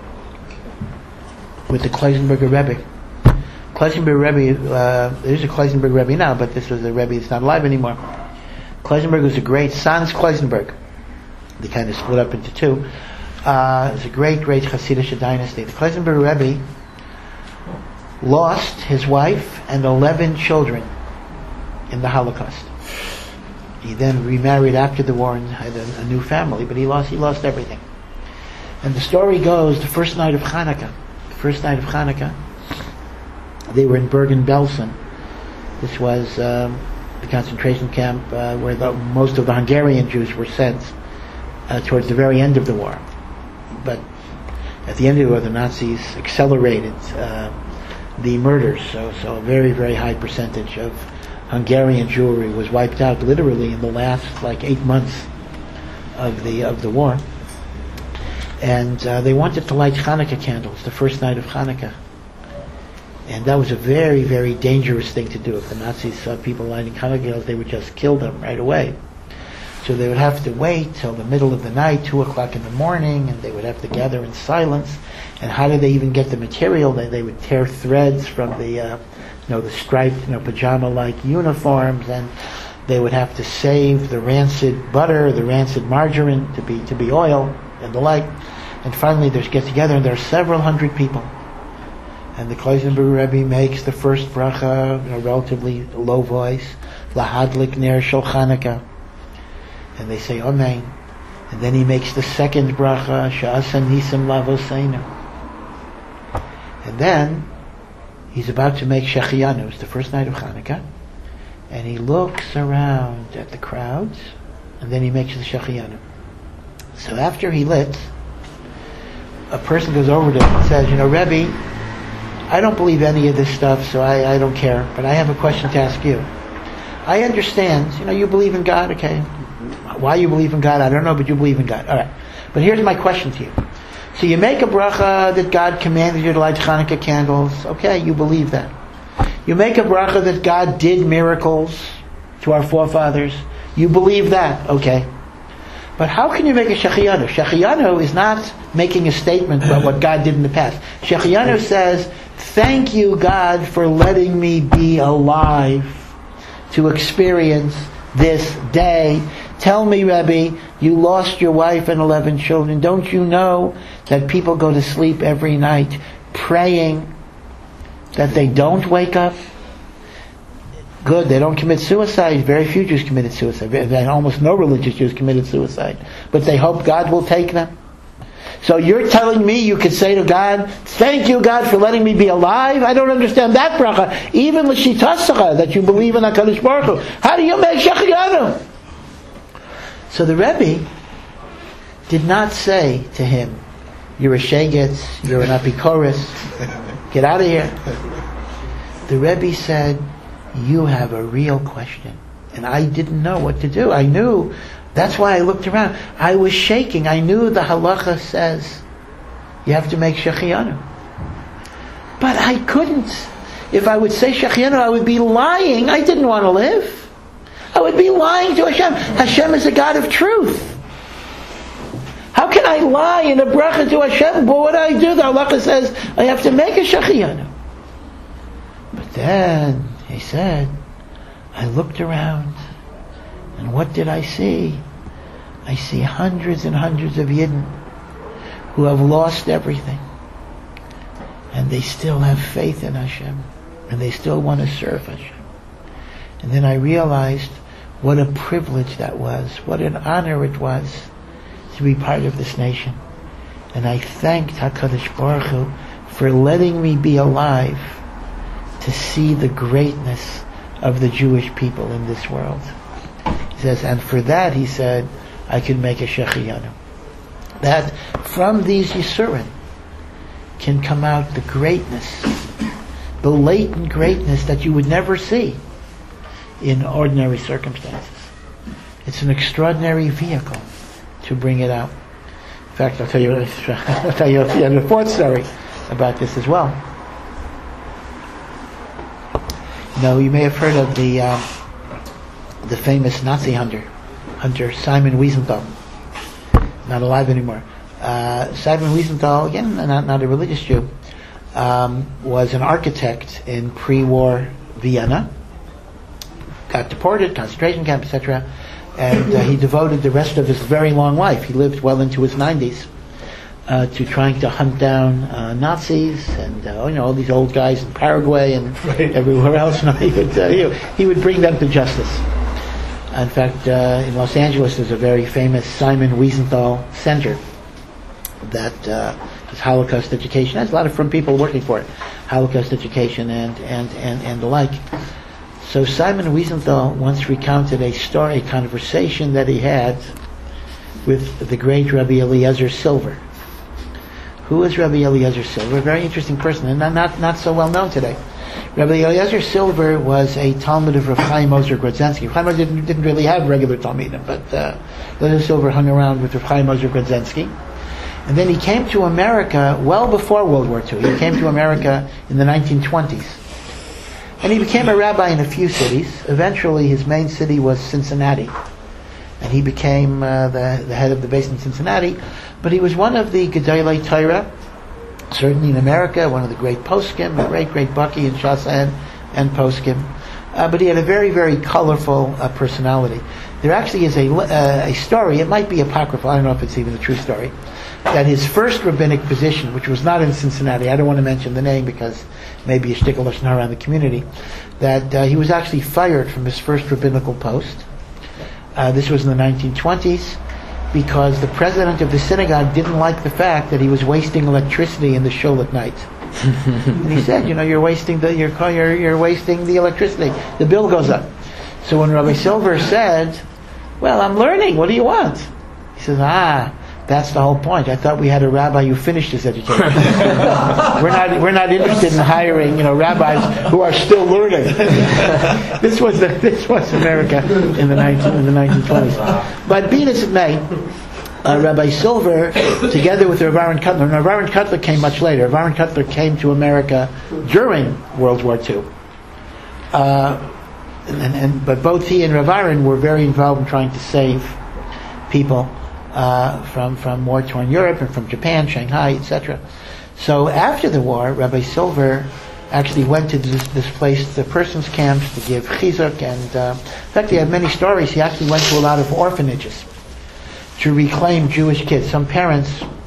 with the Kleisenberger Rebbe. Kleisenberger Rebbe, uh, there's a Kleisenberger Rebbe now, but this was a Rebbe that's not alive anymore. Kleisenberg was a great, Sans Kleisenberg. They kind of split up into two. Uh, it was a great, great Hasidic dynasty. The Kleisenberger Rebbe lost his wife and eleven children in the Holocaust. He then remarried after the war and had a, a new family, but he lost he lost everything. And the story goes, the first night of Hanukkah, the first night of Hanukkah, they were in Bergen-Belsen. This was um, the concentration camp uh, where the, most of the Hungarian Jews were sent uh, towards the very end of the war. But at the end of the war, the Nazis accelerated uh, the murders, so so a very, very high percentage of Hungarian Jewry was wiped out literally in the last like eight months of the of the war. And uh, they wanted to light Hanukkah candles the first night of Hanukkah. And that was a very, very dangerous thing to do. If the Nazis saw people lighting Hanukkah candles, they would just kill them right away. So they would have to wait till the middle of the night, two o'clock in the morning, and they would have to gather in silence. And how did they even get the material? They, they would tear threads from the, uh, you know, the striped, you know, pajama-like uniforms, and they would have to save the rancid butter, the rancid margarine to be to be oil, and the like. And finally, they get together, and there are several hundred people. And the Kloisenberg Rebbe makes the first bracha in a relatively low voice, Lahadlik Ner Shel Chanukah. And they say Amen. And then he makes the second bracha, Sha'asa Nisim Lavoseinu. And then he's about to make Shechianu. It's the first night of Hanukkah. And he looks around at the crowds, and then he makes the Shechianu. So after he lit, a person goes over to him and says, you know, Rebbe, I don't believe any of this stuff, so I, I don't care, but I have a question to ask you. I understand, you know, you believe in God, okay? Why you believe in God, I don't know, but you believe in God. All right. But here's my question to you. So you make a bracha that God commanded you to light Hanukkah candles. Okay, you believe that. You make a bracha that God did miracles to our forefathers. You believe that. Okay. But how can you make a Shechianu? Shechianu is not making a statement about what God did in the past. Shechianu says, thank you, God, for letting me be alive to experience this day. Tell me, Rebbe, you lost your wife and eleven children. Don't you know that people go to sleep every night praying that they don't wake up? Good, they don't commit suicide. Very few Jews committed suicide. And almost no religious Jews committed suicide. But they hope God will take them. So you're telling me you could say to God, thank you, God, for letting me be alive? I don't understand that bracha. Even l'shitasacha, that you believe in HaKadosh Baruch Hu. How do you make Shechianu? So the Rebbe did not say to him, you're a shegetz, you're an apikoros, get out of here. The Rebbe said, you have a real question. And I didn't know what to do. I knew, that's why I looked around. I was shaking. I knew the halacha says you have to make Shechianu. But I couldn't. If I would say Shechianu, I would be lying. I didn't want to live. I would be lying to Hashem. Hashem is a God of truth. How can I lie in a bracha to Hashem? Well, what do I do? The halacha says I have to make a Shechianu. But then he said, I looked around, and what did I see? I see hundreds and hundreds of Yidden who have lost everything, and they still have faith in Hashem, and they still want to serve Hashem. And then I realized what a privilege that was, what an honor it was to be part of this nation. And I thanked HaKadosh Baruch Hu for letting me be alive to see the greatness of the Jewish people in this world. He says, and for that, he said, I could make a Shechianu. That from these Yisurim can come out the greatness, the latent greatness that you would never see in ordinary circumstances. It's an extraordinary vehicle to bring it out. In fact, I'll tell you, I'll tell you a fourth story about this as well. No, you may have heard of the uh, the famous Nazi hunter, hunter Simon Wiesenthal. Not alive anymore. Uh, Simon Wiesenthal, again, not, not a religious Jew, um, was an architect in pre-war Vienna. Got deported, concentration camp, et cetera. And uh, he devoted the rest of his very long life, he lived well into his nineties, uh, to trying to hunt down uh, Nazis and uh, you know all these old guys in Paraguay and right. everywhere else. You know, he would uh, he, he would bring them to justice. In fact, uh, in Los Angeles, there's a very famous Simon Wiesenthal Center that uh, is Holocaust education. There's a lot of from people working for it, Holocaust education and and and, and the like. So Simon Wiesenthal once recounted a story, a conversation that he had with the great Rabbi Eliezer Silver. Who is Rabbi Eliezer Silver? A very interesting person, and not not, not so well known today. Rabbi Eliezer Silver was a Talmud of Rav Chaim Ozer Grodzenski. Rav Chaim Ozer didn't, didn't really have regular Talmidim, but uh, Eliezer Silver hung around with Rav Chaim Ozer Grodzenski. And then he came to America well before World War Two. He came to America in the nineteen twenties. And he became a rabbi in a few cities. Eventually his main city was Cincinnati. And he became uh, the, the head of the base in Cincinnati. But he was one of the Gedolei Torah, certainly in America, one of the great poskim, a great, great Baki in Shas and, and poskim. Uh, but he had a very, very colorful uh, personality. There actually is a, uh, a story, it might be apocryphal, I don't know if it's even a true story, that his first rabbinic position, which was not in Cincinnati, I don't want to mention the name because maybe a shtickle lashon hara around the community, that uh, he was actually fired from his first rabbinical post. Uh, this was in the nineteen twenties, because the president of the synagogue didn't like the fact that he was wasting electricity in the shul at night. And he said, you know, you're wasting the you're, you're you're wasting the electricity. The bill goes up. So when Rabbi Silver said, well, I'm learning, what do you want? He says, ah, that's the whole point. I thought we had a rabbi who finished his education. we're not we're not interested in hiring, you know, rabbis who are still learning. this was the, this was America in the nineteen in the nineteen twenties. But be it as it may, uh, Rabbi Silver, together with Rav Aaron Kotler, and Rav Aaron Kotler came much later. Rav Aaron Kotler came to America during World War Two. Uh, and, and but both he and Rav Aaron were very involved in trying to save people Uh, from from war-torn Europe and from Japan, Shanghai, et cetera. So after the war, Rabbi Silver actually went to this, this place, the persons' camps, to give chizuk, and uh, in fact, he had many stories. He actually went to a lot of orphanages to reclaim Jewish kids. Some parents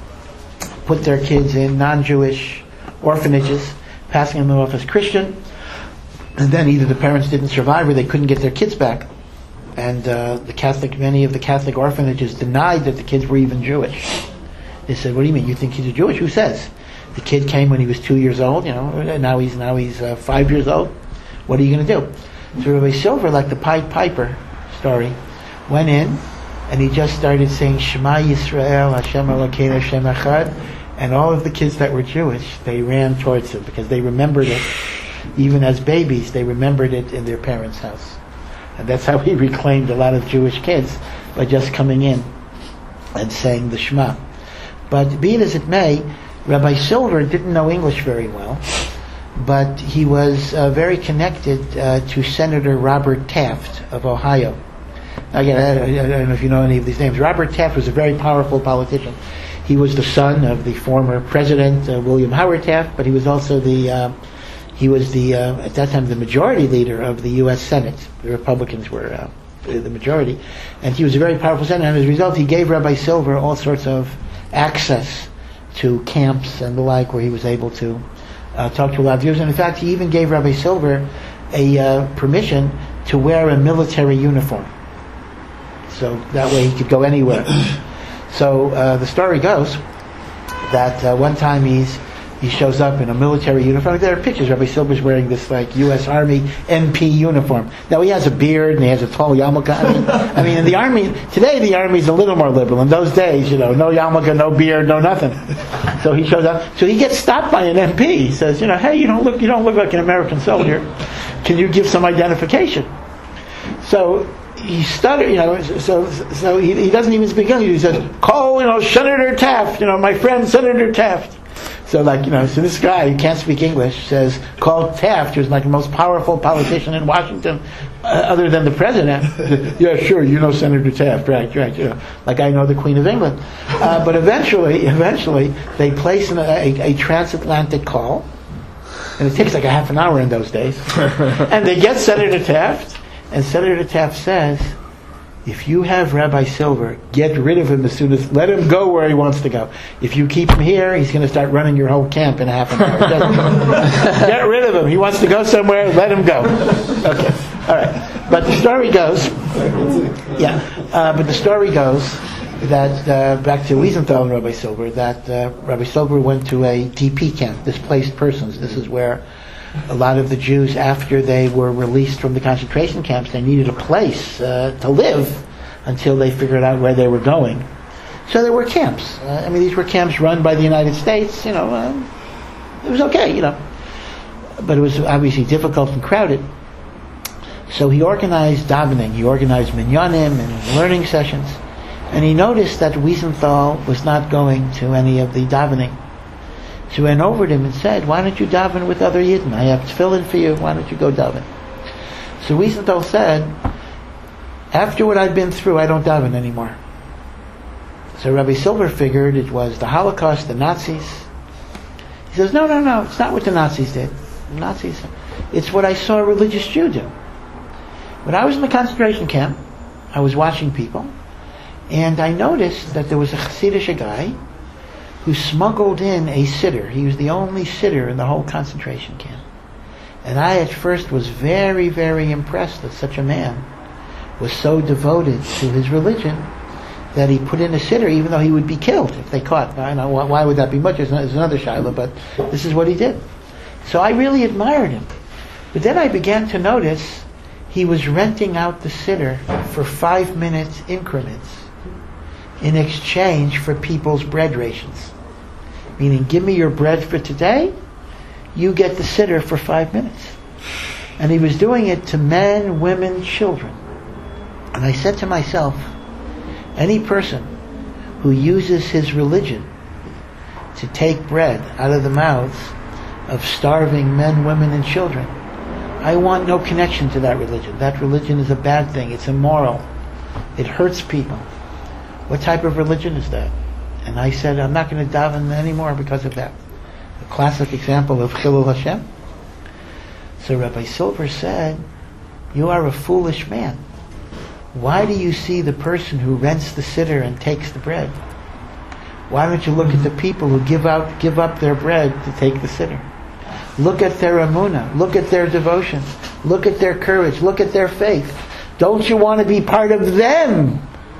put their kids in non-Jewish orphanages, passing them off as Christian, and then either the parents didn't survive or they couldn't get their kids back. And uh, the Catholic, many of the Catholic orphanages denied that the kids were even Jewish. They said, "What do you mean? You think he's a Jewish? Who says? The kid came when he was two years old. You know, and now he's now he's uh, five years old. What are you going to do?" So Rabbi Silver, like the Pied Piper story, went in and he just started saying, "Shema Yisrael, Hashem Elokeinu, Hashem Echad," and all of the kids that were Jewish, they ran towards him because they remembered it, even as babies. They remembered it in their parents' house. And that's how he reclaimed a lot of Jewish kids, by just coming in and saying the Shema. But be it as it may, Rabbi Silver didn't know English very well, but he was uh, very connected uh, to Senator Robert Taft of Ohio. Again, I, I don't know if you know any of these names. Robert Taft was a very powerful politician. He was the son of the former president, uh, William Howard Taft, but he was also the uh, He was the, uh, at that time, the majority leader of the U S Senate. The Republicans were uh, the majority. And he was a very powerful senator. And as a result, he gave Rabbi Silver all sorts of access to camps and the like, where he was able to uh, talk to a lot of Jews. And in fact, he even gave Rabbi Silver a uh, permission to wear a military uniform. So that way he could go anywhere. So uh, the story goes that uh, one time he's He shows up in a military uniform. There are pictures. Rabbi Silver's wearing this like U S Army N P uniform. Now he has a beard and he has a tall yarmulke. I mean, I mean, in the army today, the army's a little more liberal. In those days, you know, no yarmulke, no beard, no nothing. So he shows up. So he gets stopped by an M P. He says, you know, hey, you don't look, you don't look like an American soldier. Can you give some identification? So he stuttered, you know. So so he, he doesn't even speak English. He says, call, you know, Senator Taft. You know, my friend Senator Taft. So, like, you know, so this guy who can't speak English says, call Taft, who's like the most powerful politician in Washington, uh, other than the president. Yeah, sure, you know Senator Taft, right, right, you know, like I know the Queen of England. Uh, but eventually, eventually, they place in a, a, a transatlantic call, and it takes like a half an hour in those days, and they get Senator Taft, and Senator Taft says, if you have Rabbi Silver, get rid of him as soon as, let him go where he wants to go. If you keep him here, he's going to start running your whole camp in a half an hour. Get rid of him. He wants to go somewhere, let him go. Okay. All right. But the story goes, yeah, uh, but the story goes that, uh, back to Wiesenthal and Rabbi Silver, that uh, Rabbi Silver went to a D P camp, displaced persons. This is where a lot of the Jews, after they were released from the concentration camps, they needed a place uh, to live until they figured out where they were going. So there were camps. Uh, I mean, these were camps run by the United States. You know, um, it was okay. You know, but it was obviously difficult and crowded. So he organized davening, he organized minyanim and learning sessions, and he noticed that Wiesenthal was not going to any of the davening. So he went over to him and said, why don't you daven with other Yidden? I have tefillin for you, why don't you go daven? So Wiesenthal said, after what I've been through, I don't daven anymore. So Rabbi Silver figured it was the Holocaust, the Nazis. He says, no, no, no, it's not what the Nazis did. The Nazis, it's what I saw a religious Jew do. When I was in the concentration camp, I was watching people, and I noticed that there was a Hasidic guy who smuggled in a sitter. He was the only sitter in the whole concentration camp. And I at first was very, very impressed that such a man was so devoted to his religion that he put in a sitter even though he would be killed if they caught. I know why would that be much? It's another shiloh, but this is what he did. So I really admired him. But then I began to notice he was renting out the sitter for five minutes increments in exchange for people's bread rations. Meaning, give me your bread for today, you get the sitter for five minutes. And he was doing it to men, women, children. And I said to myself, any person who uses his religion to take bread out of the mouths of starving men, women, and children, I want no connection to that religion. That religion is a bad thing. It's immoral. It hurts people. What type of religion is that? And I said, I'm not going to daven anymore because of that. A classic example of Chilul Hashem. So Rabbi Silver said, you are a foolish man. Why do you see the person who rents the sitter and takes the bread? Why don't you look at the people who give out, give up their bread to take the sitter? Look at their emunah. Look at their devotion. Look at their courage. Look at their faith. Don't you want to be part of them?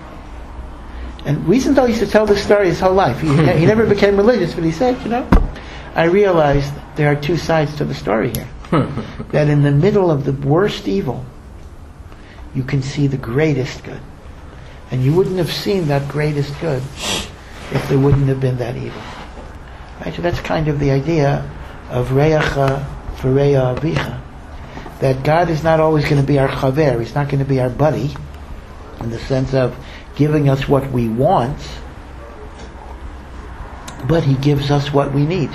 And Wiesenthal used to tell this story his whole life. He, he never became religious, but he said, you know, I realized there are two sides to the story here. That in the middle of the worst evil, you can see the greatest good. And you wouldn't have seen that greatest good if there wouldn't have been that evil. Right? So that's kind of the idea of Re'acha v'Re'a Avicha. That God is not always going to be our chaver. He's not going to be our buddy in the sense of giving us what we want, but He gives us what we need.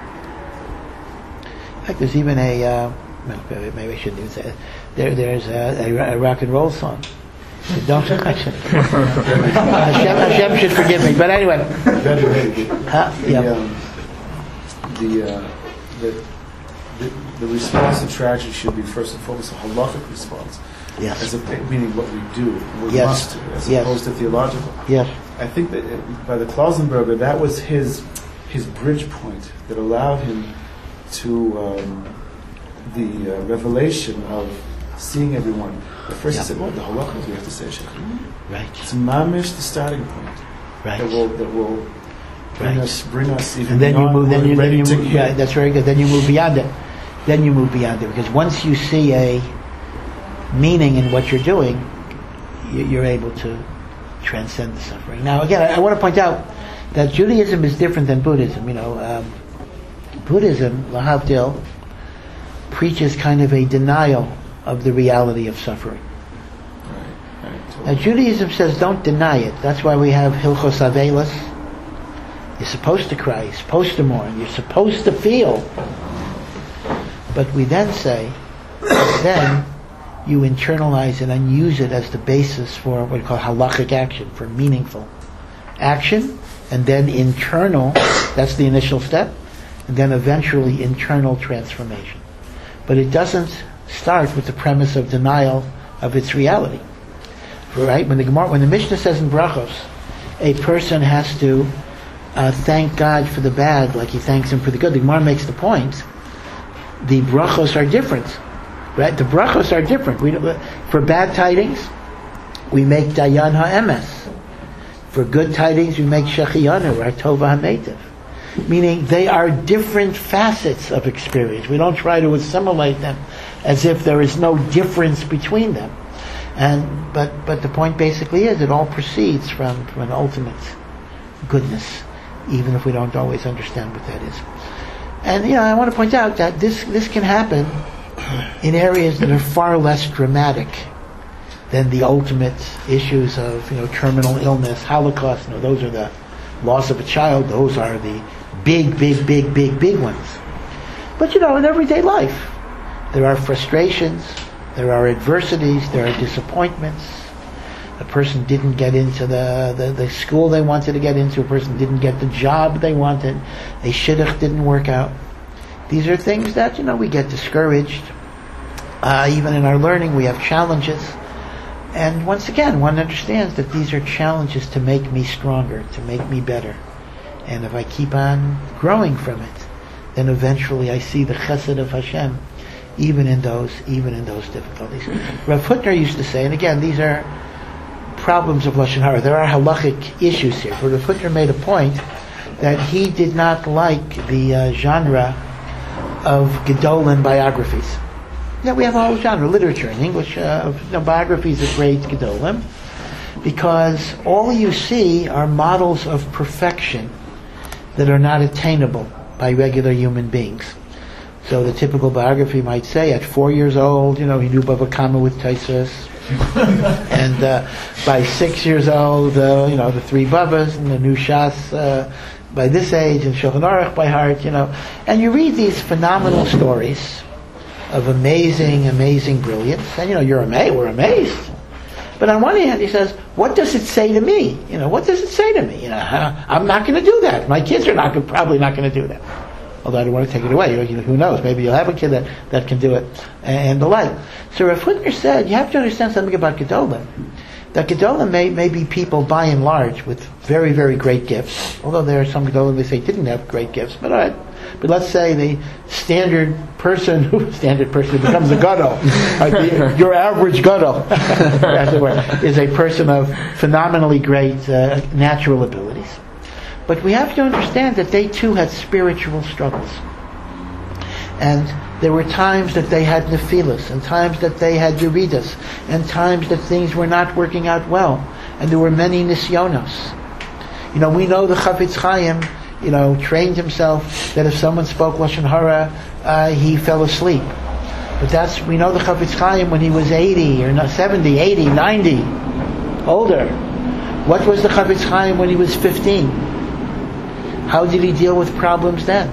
In fact, there's even a, uh, maybe I shouldn't even say it, there, there's a, a, a rock and roll song. Don't Hashem, Hashem should forgive me, but anyway. Huh? The, Yeah. um, the, uh, the, the, the response to tragedy should be first and foremost a halachic response. Yes. As a, meaning what we do, we Yes. must do, as Yes. opposed to theological. Yes. I think that it, by the Klausenberger, that was his his bridge point that allowed him to um, the uh, revelation of seeing everyone. But first Yeah. he said, well, the halachas we have to say Shekhinah. Right. It's mamish the starting point. Right. That will that will bring Right. us bring us even And then you beyond move. Then what you. we're Then ready you to move. hear. Yeah, that's very good. Then you move beyond it. Then you move beyond it because once you see a meaning in what you're doing, you- you're able to transcend the suffering. Now, again, I, I want to point out that Judaism is different than Buddhism. You know, um, Buddhism, lahavdil, preaches kind of a denial of the reality of suffering. Right, right, Now, Judaism says don't deny it. That's why we have Hilchos Avelos. You're supposed to cry. You're supposed to mourn. You're supposed to feel. But we then say, then you internalize it and use it as the basis for what we call halachic action, for meaningful action, and then internal, that's the initial step, and then eventually internal transformation. But it doesn't start with the premise of denial of its reality. Right? When the Gemara, when the Mishnah says in Brachos, a person has to uh, thank God for the bad like he thanks Him for the good. The Gemara makes the point, the Brachos are different. Right? The Brachos are different. We, for bad tidings, we make Dayan HaEmes. For good tidings, we make Shechiyanu, or Tova HaMeitiv. Meaning they are different facets of experience. We don't try to assimilate them as if there is no difference between them. And but but the point basically is it all proceeds from, from an ultimate goodness, even if we don't always understand what that is. And you know, I want to point out that this this can happen in areas that are far less dramatic than the ultimate issues of, you know, terminal illness, Holocaust. You know, those are the loss of a child. Those are the big, big, big, big, big ones. But you know, in everyday life, there are frustrations, there are adversities, there are disappointments. A person didn't get into the, the, the school they wanted to get into. A person didn't get the job they wanted. A shidduch didn't work out. These are things that, you know, we get discouraged. Uh, even in our learning, we have challenges. And once again, one understands that these are challenges to make me stronger, to make me better. And if I keep on growing from it, then eventually I see the chesed of Hashem, even in those, even in those difficulties. Rav Hutner used to say, and again, these are problems of Lashon Hara. There are halachic issues here. But Rav Hutner made a point that he did not like the uh, genre of Gedolim biographies. Yeah, we have a whole genre, literature in English, uh, of you know, biographies of great Gedolim, because all you see are models of perfection that are not attainable by regular human beings. So the typical biography might say, at four years old, you know, he knew Bava Kama with Taisus, and uh, by six years old, uh, you know, the three Babas and the new Shas uh, by this age, and Shulchan Aruch by heart, you know, and you read these phenomenal stories of amazing, amazing brilliance, and you know, you're amazed, we're amazed. But on one hand, he says, what does it say to me? You know, what does it say to me? You know, I'm not going to do that. My kids are not probably not going to do that. Although I don't want to take it away. You know, who knows? Maybe you'll have a kid that, that can do it, and the like. So Rav Hutner said, you have to understand something about Gedolim. That Gedolim may, may be people, by and large, with very, very great gifts. Although there are some Gedolim they say didn't have great gifts. But all right. But let's say the standard person, who standard person who becomes a gadol, right, the, your average gadol, as it were, is a person of phenomenally great uh, natural abilities. But we have to understand that they too had spiritual struggles. And there were times that they had nephilas, and times that they had yeridas, and times that things were not working out well. And there were many nisyonos. You know, we know the Chafetz Chaim, you know, trained himself that if someone spoke Lashon Hara, uh, he fell asleep. But that's, we know the Chafetz Chaim when he was eighty, or seventy, eighty, ninety, older. What was the Chafetz Chaim when he was fifteen? How did he deal with problems then?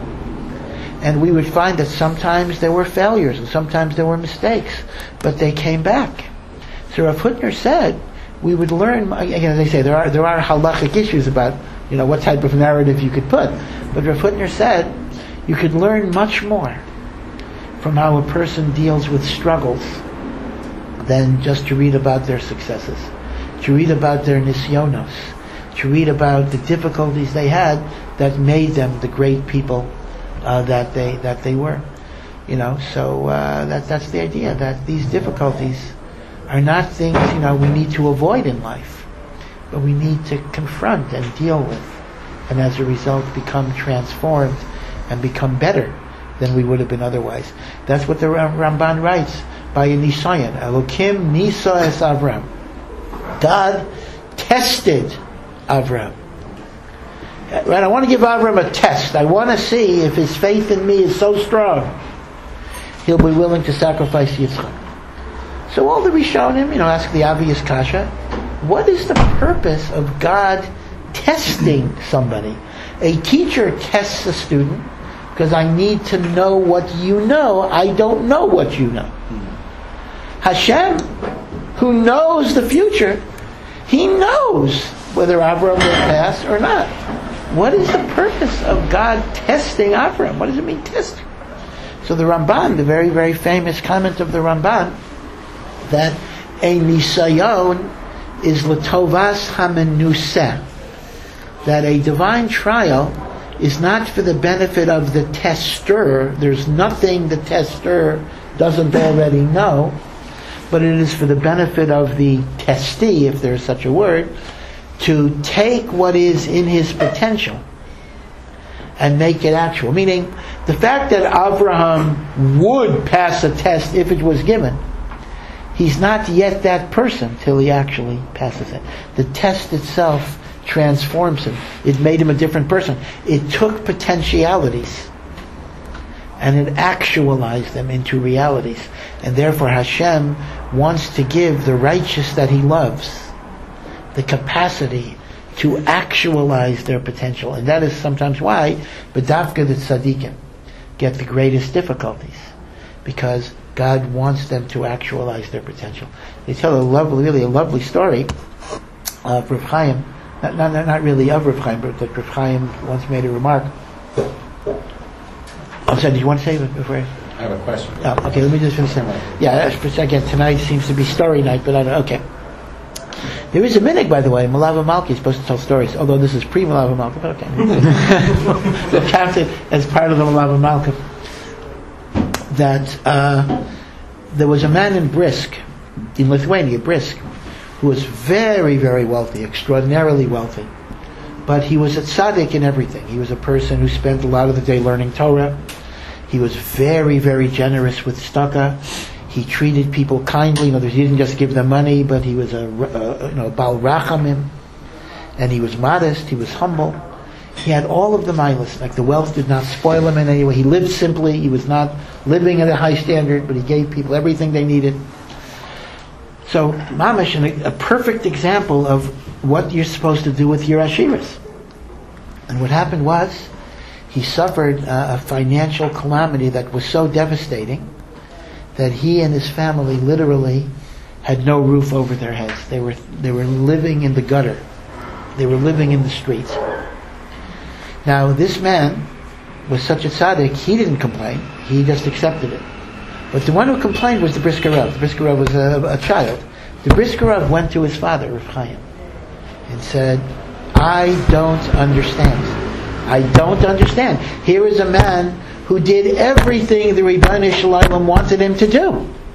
And we would find that sometimes there were failures, and sometimes there were mistakes, but they came back. So Rav Hutner said, we would learn, again, as they say, there are there are halachic issues about, you know, what type of narrative you could put. But Rav Hutner said, you could learn much more from how a person deals with struggles than just to read about their successes, to read about their nisyonos, to read about the difficulties they had that made them the great people uh, that they that they were. You know, so uh, that that's the idea, that these difficulties are not things, you know, we need to avoid in life, but we need to confront and deal with, and as a result become transformed and become better than we would have been otherwise. That's what the Ramban writes by a Nisayan. Elokim Nisa es Avram. God tested Avram. Right? I want to give Avram a test. I want to see if his faith in me is so strong, he'll be willing to sacrifice Yitzchak. So all the Rishonim, you know, ask the obvious kasha, what is the purpose of God testing somebody? A teacher tests a student because I need to know what you know. I don't know what you know. Hashem, who knows the future, he knows whether Avram will pass or not. What is the purpose of God testing Avram? What does it mean, testing? So the Ramban, the very, very famous comment of the Ramban, that a nisayon is l'tovas hamenuseh, that a divine trial is not for the benefit of the tester. There's nothing the tester doesn't already know, but it is for the benefit of the testee, if there's such a word, to take what is in his potential and make it actual. Meaning, the fact that Abraham would pass a test if it was given, he's not yet that person till he actually passes it. The test itself transforms him. It made him a different person. It took potentialities and it actualized them into realities. And therefore Hashem wants to give the righteous that He loves the capacity to actualize their potential. And that is sometimes why B'davka the tzaddikim get the greatest difficulties, because God wants them to actualize their potential. They tell a lovely, really a lovely story of Rav Chaim, not, not, not really of Rav Chaim, but that Rav Chaim once made a remark. I'm sorry, do you want to say it before? I have a question. Oh, okay, let me just finish that. Yeah, again, tonight seems to be story night, but I don't, okay. There is a minhag, by the way, Malava Malki is supposed to tell stories, although this is pre-Malava Malki, but okay. They'll count it as part of the Malava Malki. That uh, there was a man in Brisk, in Lithuania, Brisk, who was very, very wealthy, extraordinarily wealthy. But he was a tzaddik in everything. He was a person who spent a lot of the day learning Torah. He was very, very generous with tzedakah. He treated people kindly. In other words, he didn't just give them money, but he was a, a you know, Baal Rachamim. And he was modest, he was humble. He had all of the milas. Like the wealth did not spoil him in any way. He lived simply. He was not living at a high standard, but he gave people everything they needed. So, Mamash, a perfect example of what you're supposed to do with your ashiras. And what happened was, he suffered uh, a financial calamity that was so devastating that he and his family literally had no roof over their heads. They were they were living in the gutter. They were living in the streets. Now, this man was such a tzaddik, he didn't complain. He just accepted it. But the one who complained was the Brisker Rav. The Brisker Rav was a, a child. The Brisker Rav went to his father, Rav Chaim, and said, I don't understand. I don't understand. Here is a man who did everything the Ribono Shel Olam wanted him to do.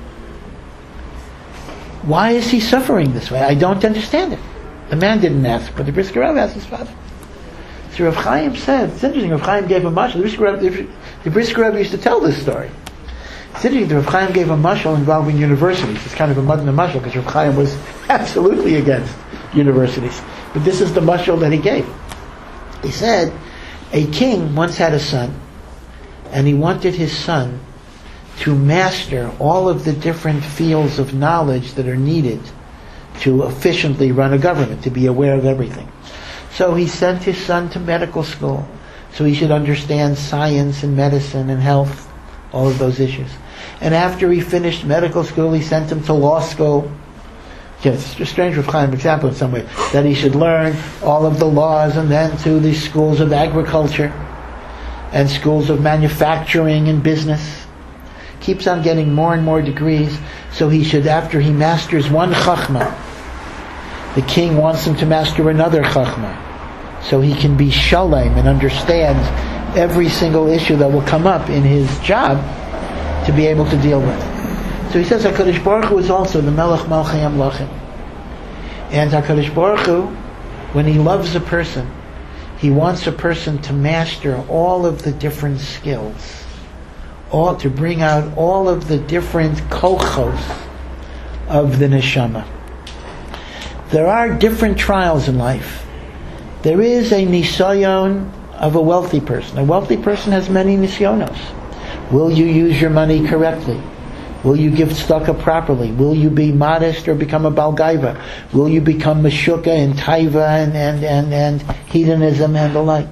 Why is he suffering this way? I don't understand it. The man didn't ask, but the Brisker Rav asked his father. So Rav Chaim said, it's interesting, Rav Chaim gave a mashal. The Brisker Rav, the, the Brisker Rav used to tell this story. It's interesting that Rav Chaim gave a mashal involving universities. It's kind of a mud in the mashal because Rav Chaim was absolutely against universities. But this is the mashal that he gave. He said, a king once had a son, and he wanted his son to master all of the different fields of knowledge that are needed to efficiently run a government, to be aware of everything. So he sent his son to medical school, so he should understand science and medicine and health, all of those issues. And after he finished medical school, he sent him to law school. Yes, it's a strange Rav Chaim example in some way, that he should learn all of the laws, and then to the schools of agriculture and schools of manufacturing and business. Keeps on getting more and more degrees, so he should, after he masters one chachma, the king wants him to master another chachma, so he can be shalem and understand every single issue that will come up in his job to be able to deal with. So he says HaKadosh Baruch Hu is also the Melech Malchei Amlachim. And HaKadosh Baruch Hu, when he loves a person, he wants a person to master all of the different skills, all to bring out all of the different kochos of the neshama. There are different trials in life. There is a nisayon of a wealthy person. A wealthy person has many nisyonos. Will you use your money correctly? Will you give tzedakah properly? Will you be modest or become a balgaiva? Will you become meshukah and taiva and, and, and, and hedonism and the like?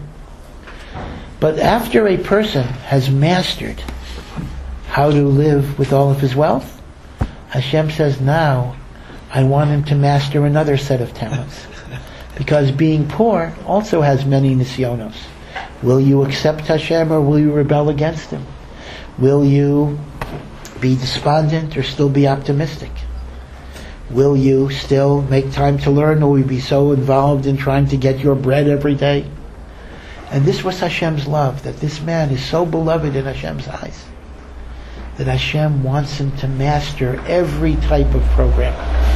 But after a person has mastered how to live with all of his wealth, Hashem says, now I want him to master another set of talents. Because being poor also has many nisyonos. Will you accept Hashem or will you rebel against him? Will you be despondent or still be optimistic? Will you still make time to learn, or will you be so involved in trying to get your bread every day? And this was Hashem's love, that this man is so beloved in Hashem's eyes, that Hashem wants him to master every type of program.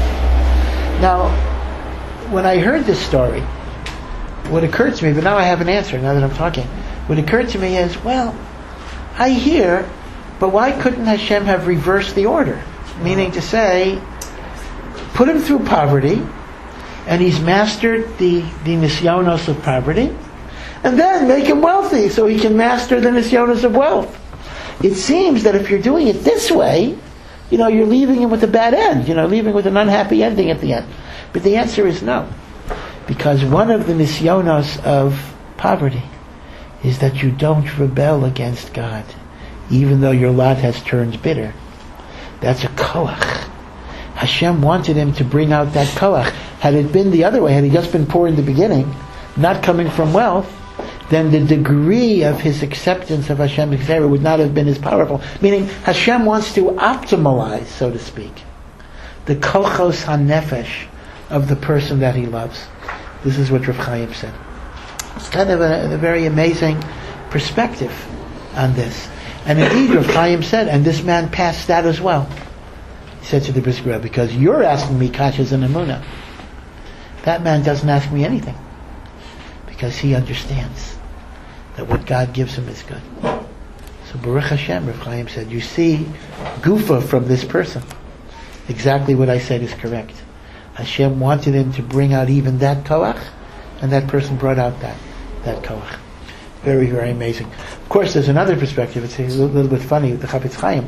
Now, when I heard this story, what occurred to me, but now I have an answer now that I'm talking, what occurred to me is, well, I hear, but why couldn't Hashem have reversed the order? Meaning to say, put him through poverty, and he's mastered the, the nisyonos of poverty, and then make him wealthy so he can master the nisyonos of wealth. it seems that if you're doing it this way, you know, you're leaving him with a bad end, you know, leaving with an unhappy ending at the end. But the answer is no. Because one of the nisyonos of poverty is that you don't rebel against God, even though your lot has turned bitter. That's a koach. Hashem wanted him to bring out that koach. Had it been the other way, had he just been poor in the beginning, not coming from wealth, then the degree of his acceptance of Hashem's Gzeira would not have been as powerful. Meaning, Hashem wants to optimalize, so to speak, the kochos hanefesh of the person that he loves. This is what Rav Chaim said. It's kind of a, a very amazing perspective on this. And indeed, Rav Chaim said, and this man passed that as well. He said to the Brisker Rebbe, because you're asking me kashas and emunah. That man doesn't ask me anything. Because he understands that what God gives him is good. So Baruch Hashem, Rav Chaim said, you see gufa from this person. Exactly what I said is correct. Hashem wanted him to bring out even that koach, and that person brought out that that koach. Very, very amazing. Of course, there's another perspective. It's a little, little bit funny with the Chafetz Chaim.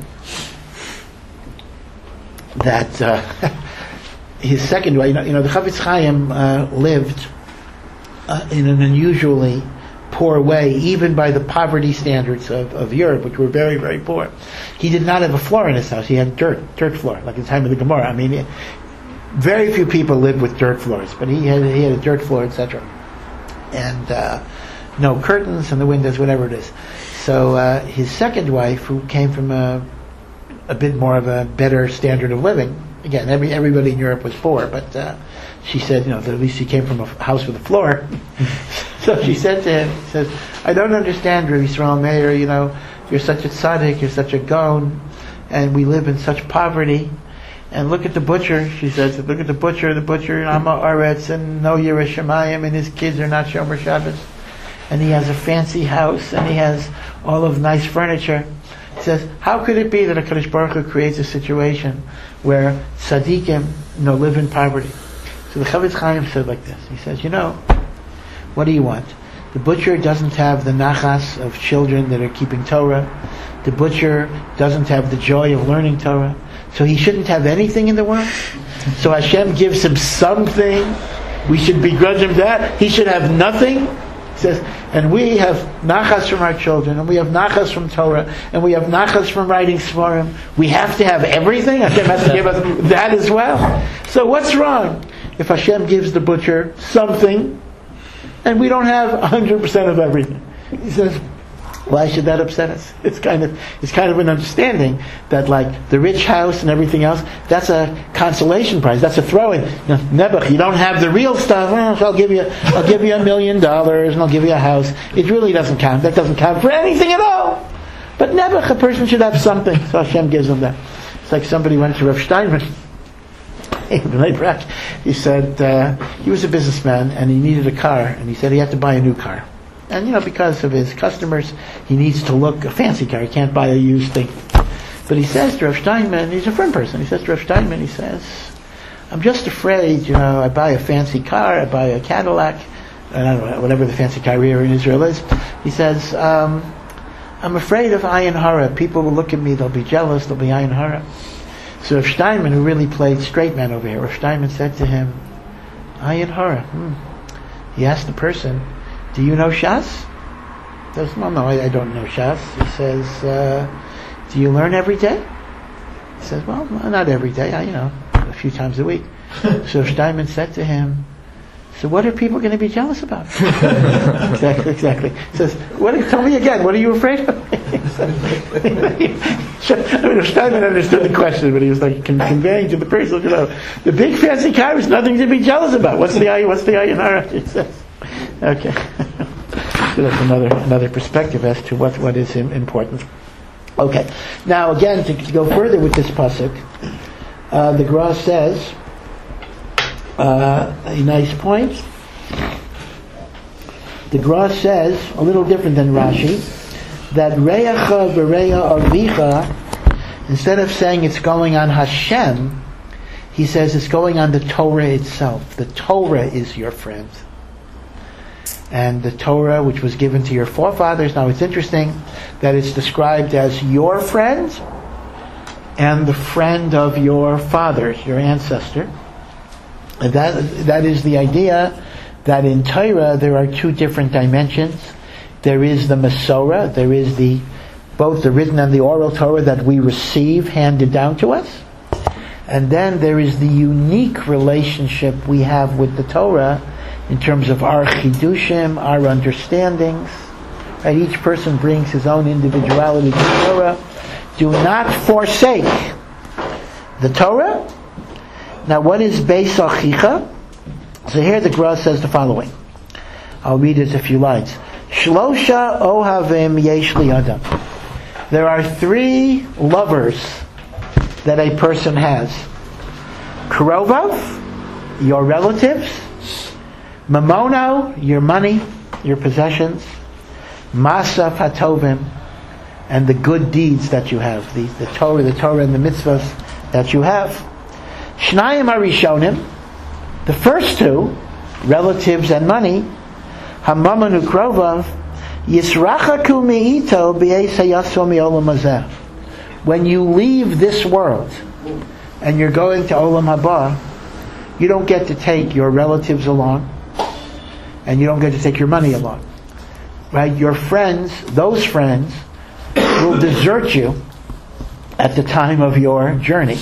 That uh, his second wife, you know, you know, the Chafetz Chaim uh, lived uh, in an unusually poor way, even by the poverty standards of, of Europe, which were very, very poor. He did not have a floor in his house. He had dirt, dirt floor, like in the time of the Gemara. I mean, very few people lived with dirt floors, but he had he had a dirt floor, et cetera, and uh, no curtains and the windows, whatever it is. So uh, his second wife, who came from a a bit more of a better standard of living, again, every everybody in Europe was poor, but uh, she said, you know, that at least he came from a house with a floor. So she said to him, she says, I don't understand, Rabbi Yisrael Meir, you know, you're such a tzaddik, you're such a gaon, and we live in such poverty. And look at the butcher, she says, look at the butcher, the butcher in Amma Aretz, and no Yerei Shemayim, and his kids are not Shomer Shabbos. And he has a fancy house, and he has all of nice furniture. He says, how could it be that a Kadosh Baruch Hu creates a situation where tzaddikim, you know, live in poverty? So the Chafetz Chaim said like this. He says, you know, what do you want? The butcher doesn't have the nachas of children that are keeping Torah. The butcher doesn't have the joy of learning Torah. So he shouldn't have anything in the world. So Hashem gives him something. We should begrudge him that. He should have nothing. He says, and we have nachas from our children, and we have nachas from Torah, and we have nachas from writing Sforim. We have to have everything. Hashem has to give us that as well. So what's wrong if Hashem gives the butcher something, and we don't have one hundred percent of everything? He says, why should that upset us? It's kind of it's kind of an understanding that, like, the rich house and everything else, that's a consolation prize. That's a throw-in. Now, Nebuch, you don't have the real stuff. Well, so I'll give you I'll give you a million dollars and I'll give you a house. It really doesn't count. That doesn't count for anything at all. But Nebuch, a person should have something. So Hashem gives him that. It's like somebody went to Rav Steinman. He said uh, he was a businessman and he needed a car, and he said he had to buy a new car. And, you know, because of his customers, he needs to look a fancy car. He can't buy a used thing. But he says to Rav Steinman, he's a firm person, he says to Rav Steinman, he says, I'm just afraid, you know, I buy a fancy car, I buy a Cadillac, I don't know, whatever the fancy car here in Israel is. He says, um, I'm afraid of ayin hara. People will look at me, they'll be jealous, they'll be ayin hara. So Rav Steinman, who really played straight man over here, Rav Steinman said to him, ayin hara. Hmm. He asked the person, do you know Shas? He says, no, no, I, I don't know Shas. He says, uh, do you learn every day? He says, well, not every day, I, you know, a few times a week. So Steinman said to him, so what are people going to be jealous about? exactly, exactly. He says, what, tell me again, what are you afraid of? I mean, Steinman understood the question, but he was like con- conveying to the person, you know, the big fancy car is nothing to be jealous about. What's the what's the ayinara? He says. Okay, so that's another another perspective as to what, what is important. Okay, now again to, to go further with this pasuk, uh, the Gra says uh, a nice point. The Gra says a little different than Rashi that Reyacha v'Reya Avicha, instead of saying it's going on Hashem, he says it's going on the Torah itself. The Torah is your friend. and the Torah which was given to your forefathers. Now it's interesting that it's described as your friend and the friend of your fathers, your ancestor. And that that is the idea that in Torah there are two different dimensions. There is the Masorah, there is the both the written and the oral Torah that we receive handed down to us. And then there is the unique relationship we have with the Torah in terms of our chidushim, our understandings. Right? Each person brings his own individuality to the Torah. Do not forsake the Torah. Now what is Beis Achicha? So here the Gra says the following. I'll read it a few lines. Shlosha ohavim yesh li adam. There are three lovers that a person has. Krovav, your relatives. Mamono, your money, your possessions. Masa hatovim, and the good deeds that you have. The, the Torah, the Torah and the mitzvahs that you have. Shnayim arishonim, the first two, relatives and money. Hamamanu krovav, yisrachaku me'ito b'eis hayaso mi'olam hazeh. When you leave this world and you're going to Olam Haba, you don't get to take your relatives along, and you don't get to take your money along. Right? Your friends, those friends, will desert you at the time of your journey.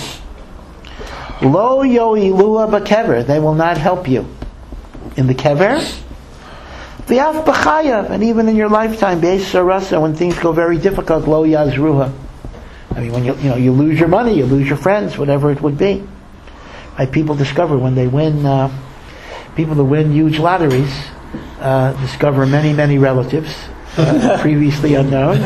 Lo yoilua b'kever, they will not help you in the kever. V'af b'chayav, and even in your lifetime, be'ez sarasa, when things go very difficult, lo yazruha. I mean, when you you know you lose your money, you lose your friends, whatever it would be. Right? People discover when they win, uh, people who win huge lotteries uh, discover many many relatives uh, previously unknown,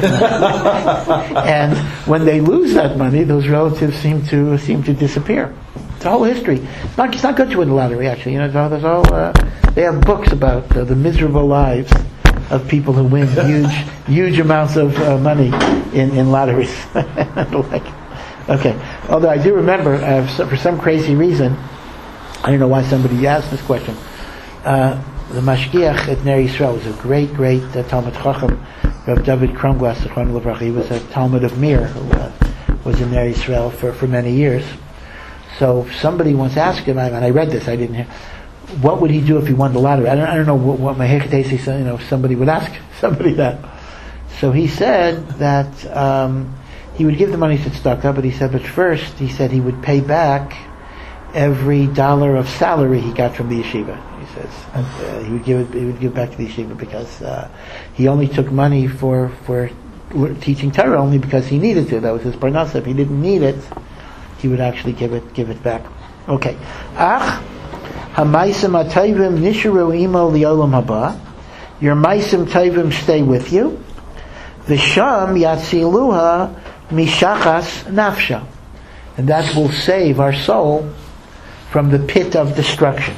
and when they lose that money, those relatives seem to seem to disappear. It's a whole history. It's not, it's not good to win the lottery, actually. You know, there's all uh, they have books about uh, the miserable lives of people who win huge, huge amounts of uh, money in, in lotteries. Like, okay. Although I do remember, uh, for some crazy reason, I don't know why somebody asked this question. Uh, the Mashgiach at Ner Yisrael was a great, great uh, Talmud Chacham, Rav David Kronglas, Zichron Livracha. He was a Talmud of Mir, who uh, was in Ner Yisrael for, for many years. So somebody once asked him, and I read this, I didn't hear, what would he do if he won the lottery? I don't, I don't know what, what my Hekatesi said, you know, somebody would ask somebody that. So he said that um, he would give the money to tzedakah, but he said, but first, he said he would pay back every dollar of salary he got from the yeshiva. He says uh, he would give it, he would give it back to the yeshiva because uh, he only took money for for teaching Torah only because he needed to. That was his parnasa. If he didn't need it, he would actually give it give it back. Okay. Ach hamaisim atayvim nisharu imo liolam haba. Your maisim tayvim stay with you. V'sham yatziluha mishachas nafsha, and that will save our soul from the pit of destruction.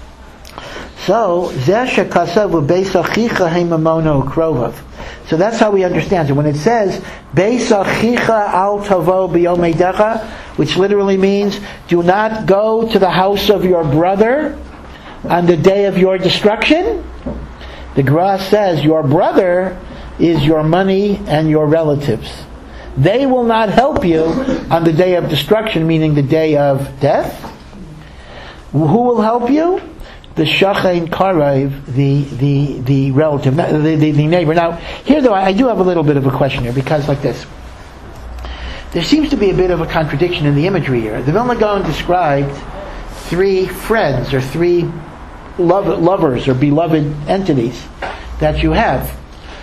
So zeh shekasav u'beis achicha heimamono krovav. So that's how we understand it. When it says beis achicha al tavo b'yom eidecha, which literally means do not go to the house of your brother on the day of your destruction, the Gra says your brother is your money and your relatives. They will not help you on the day of destruction, meaning the day of death. Who will help you? The shachain karaiv, the the the relative, the, the, the neighbor. Now, here though, I do have a little bit of a question here, because like this, there seems to be a bit of a contradiction in the imagery here. The Vilna Gaon described three friends or three love, lovers or beloved entities that you have.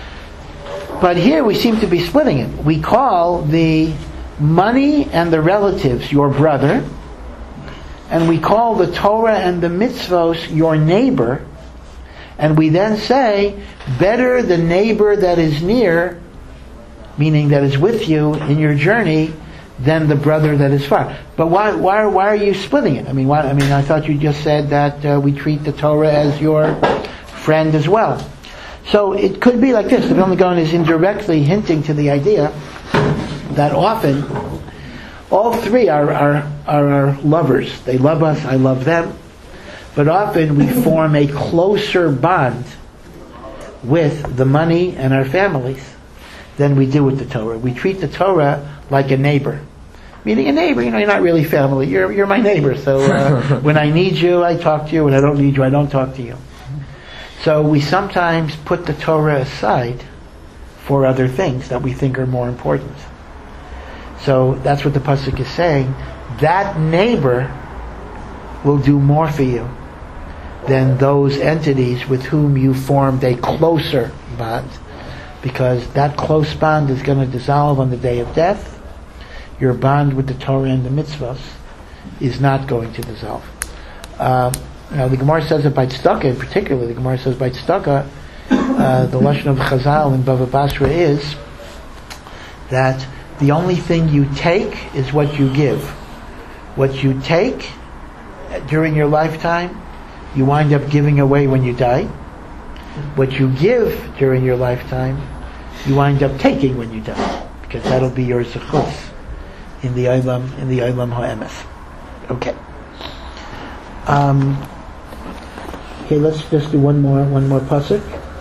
But here we seem to be splitting it. We call the money and the relatives your brother, and we call the Torah and the mitzvos your neighbor, and we then say, better the neighbor that is near, meaning that is with you in your journey, than the brother that is far. But why why why are you splitting it? I mean, why, I mean, I thought you just said that uh, we treat the Torah as your friend as well. So it could be like this. The Vilna Gaon is indirectly hinting to the idea that often all three are, are, are our lovers. They love us, I love them. But often we form a closer bond with the money and our families than we do with the Torah. We treat the Torah like a neighbor. Meaning a neighbor, you know, you're not really family. You're you're my neighbor. So uh, when I need you, I talk to you. When I don't need you, I don't talk to you. So we sometimes put the Torah aside for other things that we think are more important. So that's what the pasuk is saying. That neighbor will do more for you than those entities with whom you formed a closer bond, because that close bond is going to dissolve on the day of death. Your bond with the Torah and the mitzvahs is not going to dissolve. Uh, now the Gemara says about tzedakah in particular, the Gemara says by tzedakah, uh, the lashon of Chazal in Bava Basra is that the only thing you take is what you give. What you take during your lifetime, you wind up giving away when you die. What you give during your lifetime, you wind up taking when you die, because that'll be your zechus in the Olam, in the Olam Ha'emes. Okay. Um, okay, let's just do one more, one more pasuk.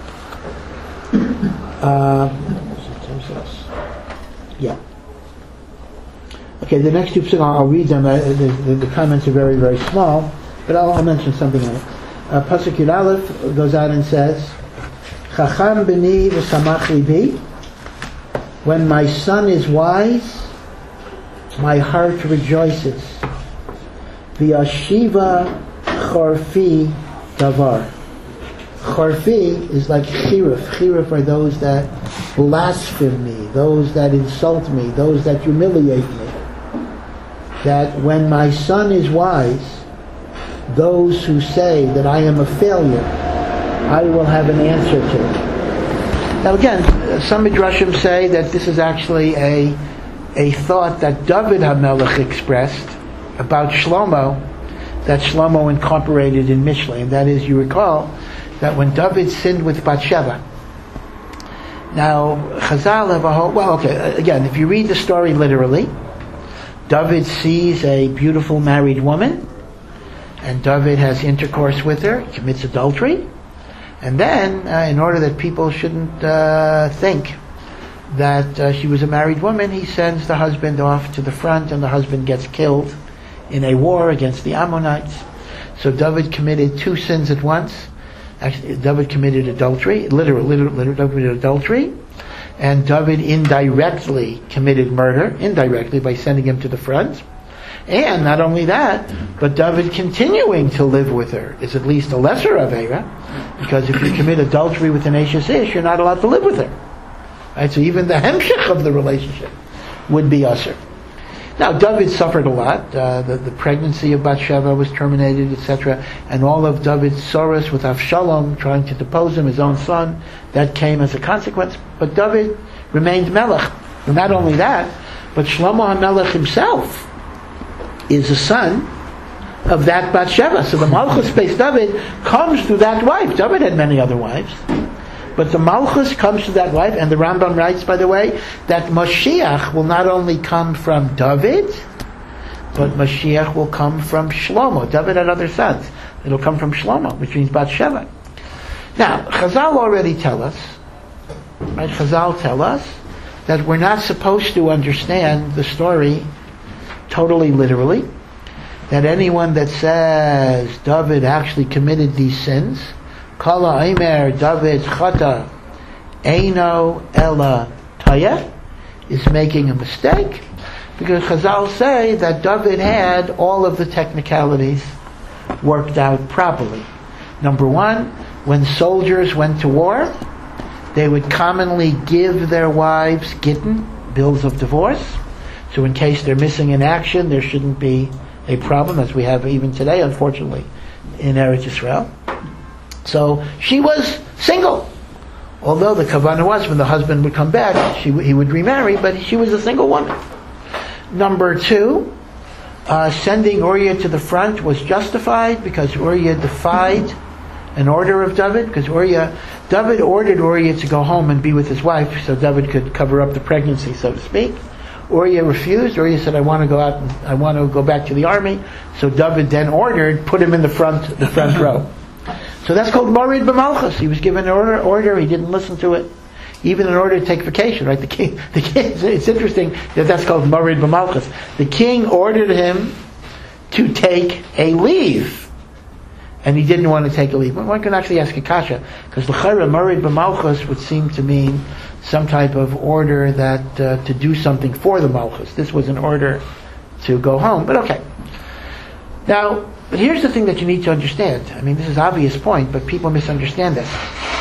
Uh, yeah. Okay, the next two pasuk, I'll, I'll read them. Uh, the, the, the comments are very, very small, but I'll, I'll mention something on it. Uh, pasuk Yud Aleph goes out and says, "Chacham b'ni v'samach libi." When my son is wise, my heart rejoices. V'yashiva chorfi davar. Chorfi is like chiruf. Chiruf are those that blaspheme me, those that insult me, those that humiliate me. That when my son is wise, those who say that I am a failure, I will have an answer to. Now again, some midrashim say that this is actually a a thought that David HaMelech expressed about Shlomo, that Shlomo incorporated in Mishlei, and that is, you recall, that when David sinned with Bathsheba. Now, Chazal have a whole, well, okay, again, if you read the story literally, David sees a beautiful married woman, and David has intercourse with her, commits adultery, and then, uh, in order that people shouldn't uh, think that uh, she was a married woman, he sends the husband off to the front, and the husband gets killed in a war against the Ammonites. So David committed two sins at once. Actually, David committed adultery, literally, literally, literally committed adultery, and David indirectly committed murder, indirectly by sending him to the front. And not only that, but David continuing to live with her is at least a lesser Aveira, because if you commit adultery with an Ashes Ish, you're not allowed to live with her. Right, so even the hemshech of the relationship would be usher. Now, David suffered a lot. Uh, the, the pregnancy of Bathsheba was terminated, et cetera. And all of David's sorrows with Avshalom trying to depose him, his own son, that came as a consequence. But David remained melech. And not only that, but Shlomo HaMelech himself is a son of that Bathsheba. So the Malchus based David comes through that wife. David had many other wives. But the Malchus comes to that wife, and the Rambam writes, by the way, that Mashiach will not only come from David, but Mashiach will come from Shlomo. David had other sons. It'll come from Shlomo, which means Bathsheba. Now, Chazal already tell us, right? Chazal tell us that we're not supposed to understand the story totally literally. That anyone that says David actually committed these sins, Kala Aimer David Chata Eino Ela Tayeh, is making a mistake, because Chazal say that David had all of the technicalities worked out properly. Number one, when soldiers went to war, they would commonly give their wives gittin, bills of divorce, so in case they're missing in action, there shouldn't be a problem, as we have even today, unfortunately, in Eretz Yisrael. So she was single, although the kavanah was when the husband would come back, she, he would remarry, but she was a single woman. Number two, uh, sending Uriah to the front was justified because Uriah defied an order of David, because Uriah, David ordered Uriah to go home and be with his wife so David could cover up the pregnancy, so to speak. Uriah refused. Uriah said, I want to go out, and I want to go back to the army. So David then ordered, put him in the front, the front row. So that's called Morid B'Malchus. He was given an order, order, he didn't listen to it. Even in order to take vacation, right? The king, the king, it's interesting that that's called Morid B'Malchus. The king ordered him to take a leave. And he didn't want to take a leave. Well, one can actually ask a kasha, because l'chayra Morid B'Malchus would seem to mean some type of order that uh, to do something for the Malchus. This was an order to go home, but okay. Now, but here's the thing that you need to understand. I mean, this is an obvious point, but people misunderstand this.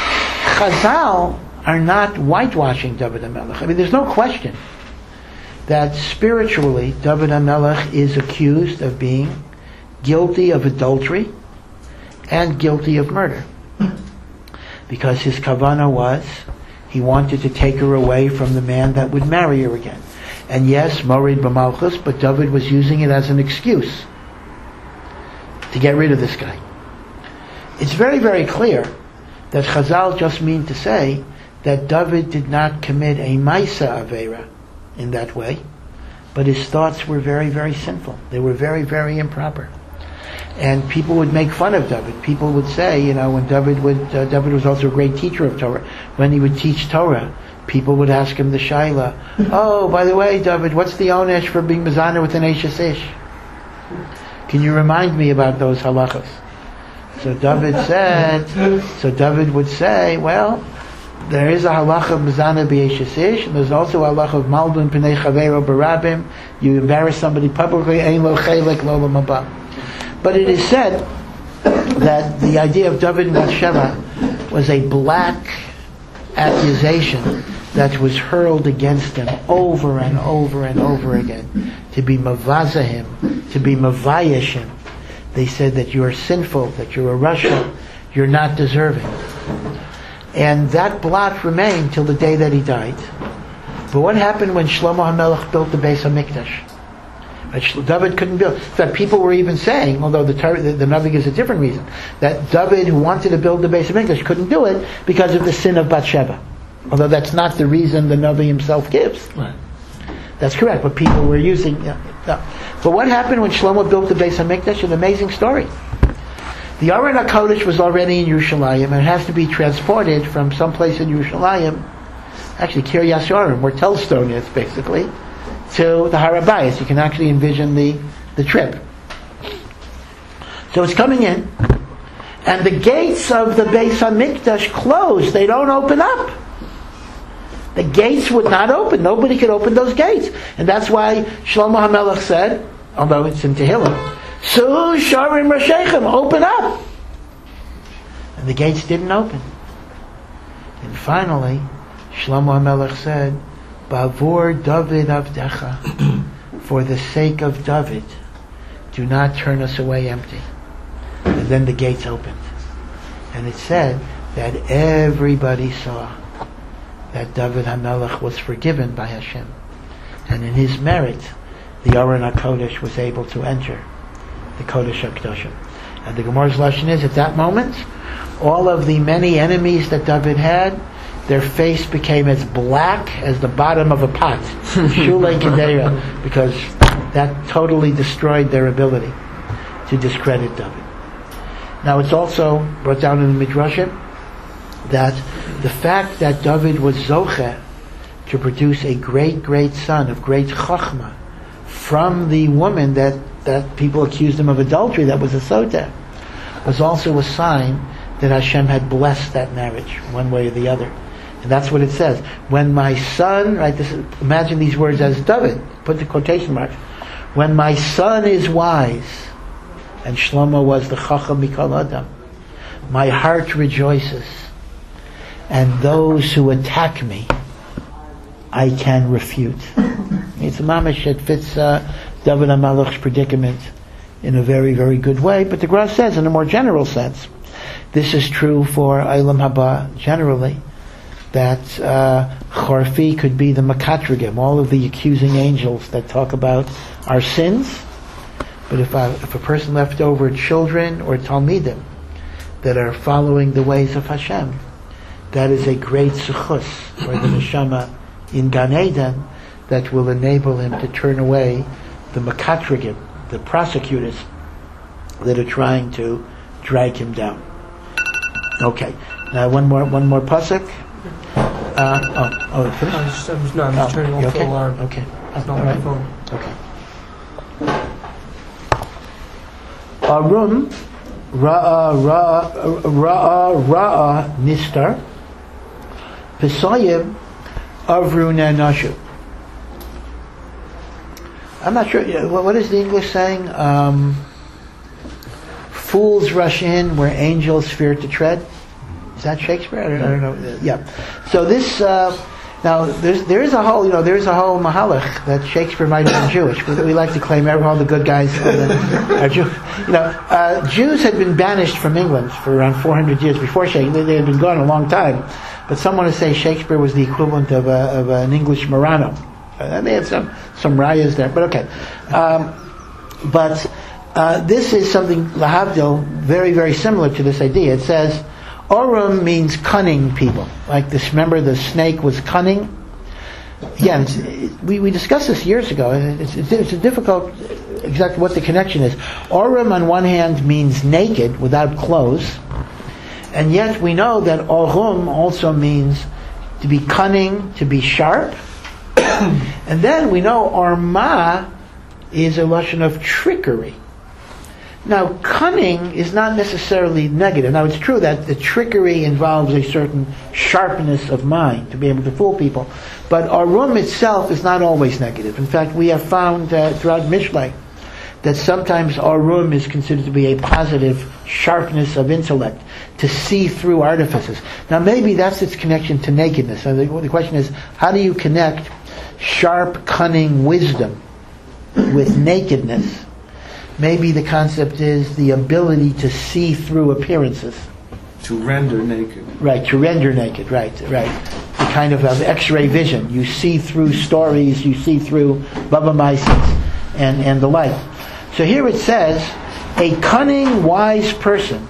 Chazal are not whitewashing David HaMelech. I mean, there's no question that spiritually David HaMelech is accused of being guilty of adultery and guilty of murder. Because his kavanah was, he wanted to take her away from the man that would marry her again. And yes, Morid B'Malchus, but David was using it as an excuse to get rid of this guy. It's very, very clear that Chazal just mean to say that David did not commit a Maisa Aveira in that way, but his thoughts were very, very sinful. They were very, very improper. And people would make fun of David. People would say, you know, when David would, uh, David was also a great teacher of Torah. When he would teach Torah, people would ask him the shaila, oh, by the way, David, what's the onesh for being mezana with an Eishes Ish? Can you remind me about those halachas? So David said, so David would say, well, there is a halacha of mezana b'Eishes Ish, and there's also a halacha of malbim p'nei chaveiro barabim. You embarrass somebody publicly, ein lo chelek lo l'mabah. But it is said that the idea of David and Bathsheba was a black accusation that was hurled against him over and over and over again, to be mavaza him, to be mavayish him. They said that you are sinful, that you're a rasha, you're not deserving. And that blot remained till the day that he died. But what happened when Shlomo HaMelech built the Beis HaMikdash? David couldn't build. In fact, people were even saying, although the the, the Navi gives a different reason, that David, who wanted to build the Beis HaMikdash, couldn't do it because of the sin of Bathsheba. Although that's not the reason the Navi himself gives. Right. That's correct, but people were using... You know, no. But what happened when Shlomo built the Beis HaMikdash? An amazing story. The Aron HaKodesh was already in Yerushalayim, and it has to be transported from someplace in Yerushalayim, actually Kiryas Yearim, where Tellstone is, basically, to the Har HaBayis. You can actually envision the, the trip. So it's coming in, and the gates of the Beis HaMikdash closed. They don't open up. The gates would not open. Nobody could open those gates. And that's why Shlomo HaMelech said, although it's in Tehillim, Su Sharim Rashechem, open up. And the gates didn't open. And finally, Shlomo HaMelech said, Bavur David Avdecha, for the sake of David, do not turn us away empty. And then the gates opened. And it said that everybody saw that David HaMelech was forgiven by Hashem. And in his merit, the Aron HaKodesh was able to enter the Kodesh HaKadoshim. And the Gemara's lesson is, at that moment, all of the many enemies that David had, their face became as black as the bottom of a pot. Shulei Kedera, because that totally destroyed their ability to discredit David. Now it's also brought down in the Midrashim that the fact that David was Zocheh to produce a great, great son of great Chachma from the woman that, that people accused him of adultery, that was a Sotah, was also a sign that Hashem had blessed that marriage, one way or the other. And that's what it says. When my son, right, this is, imagine these words as David, put the quotation marks. When my son is wise, and Shlomo was the Chacham Mikol Adam, my heart rejoices. And those who attack me, I can refute. It's a mamash that fits uh, David HaMelech's predicament in a very, very good way. But the Gra says, in a more general sense, this is true for Eilam Haba generally, that uh, Chorfi could be the Makatrigim, all of the accusing angels that talk about our sins. But if a, if a person left over children or Talmidim that are following the ways of Hashem, that is a great suchus for the neshama in Gan Eden that will enable him to turn away the Makatrigim, the prosecutors that are trying to drag him down. Okay. Uh, one more. One more pasuk. Uh, oh, oh, No, finished? I was just, I was, no, I'm just Oh, turning you off okay? the alarm. Okay. It's All not my right. phone. Okay. Arum ra'a ra'a ra'a ra'a nistar pesayim avru nashu. I'm not sure. yeah, What what is the English saying? Um, Fools rush in where angels fear to tread. Is that Shakespeare? I don't, I don't know. Yeah. So this uh, now there's there is a whole you know there is a whole mahalach that Shakespeare might have been Jewish. We, we like to claim every all the good guys are, the, are Jew. You know, uh, Jews had been banished from England for around four hundred years before Shakespeare. They, they had been gone a long time, but some want to say Shakespeare was the equivalent of, a, of an English Morano. Uh, they had some some rayas there, but okay. Um, but uh, this is something lahavdil very very similar to this idea. It says. Orum means cunning people. Like this, remember the snake was cunning? Again, it's, we, we discussed this years ago. It's, it's, it's a difficult, exactly what the connection is. Orum on one hand means naked, without clothes. And yet we know that Orum also means to be cunning, to be sharp. And then we know Orma is a lashon of trickery. Now, cunning is not necessarily negative. Now, it's true that the trickery involves a certain sharpness of mind to be able to fool people. But arum itself is not always negative. In fact, we have found uh, throughout Mishlei that sometimes arum is considered to be a positive sharpness of intellect, to see through artifices. Now, maybe that's its connection to nakedness. So the, the question is, how do you connect sharp, cunning wisdom with nakedness? Maybe the concept is the ability to see through appearances. To render naked. Right, to render naked, right, right. The kind of, of X-ray vision. You see through stories, you see through Baba Maisis and, and the like. So here it says, a cunning, wise person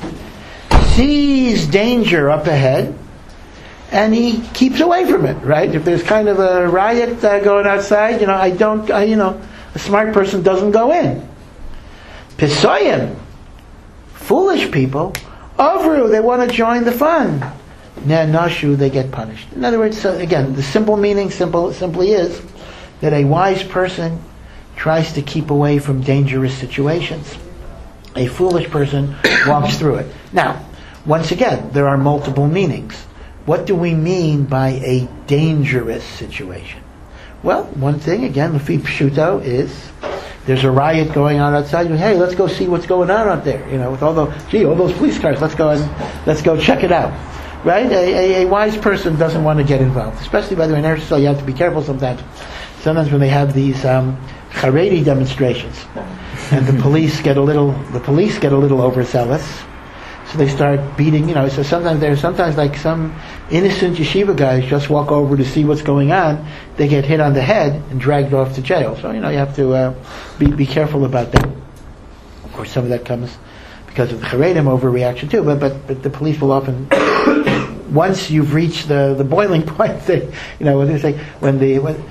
sees danger up ahead and he keeps away from it, right? If there's kind of a riot uh, going outside, you know, I don't, I, you know, a smart person doesn't go in. Pesayim, foolish people, Avru, they want to join the fun. Nashu, they get punished. In other words, so again, the simple meaning simple, simply is that a wise person tries to keep away from dangerous situations. A foolish person walks through it. Now, once again, there are multiple meanings. What do we mean by a dangerous situation? Well, one thing, again, Lefi Pshuto, is there's a riot going on outside. Hey, let's go see what's going on out there. You know, with all those, gee, all those police cars. Let's go and let's go check it out. Right? A, a, a wise person doesn't want to get involved. Especially, by the way, in Eretz Yisrael, you have to be careful sometimes. Sometimes when they have these um, Haredi demonstrations, and the police get a little, the police get a little overzealous, so they start beating. You know, so sometimes there's sometimes like some innocent yeshiva guys just walk over to see what's going on. They get hit on the head and dragged off to jail. So you know you have to uh, be be careful about that. Of course, some of that comes because of the Haredim overreaction too. But but but the police will often, once you've reached the, the boiling point, they, you know, when they say when the when,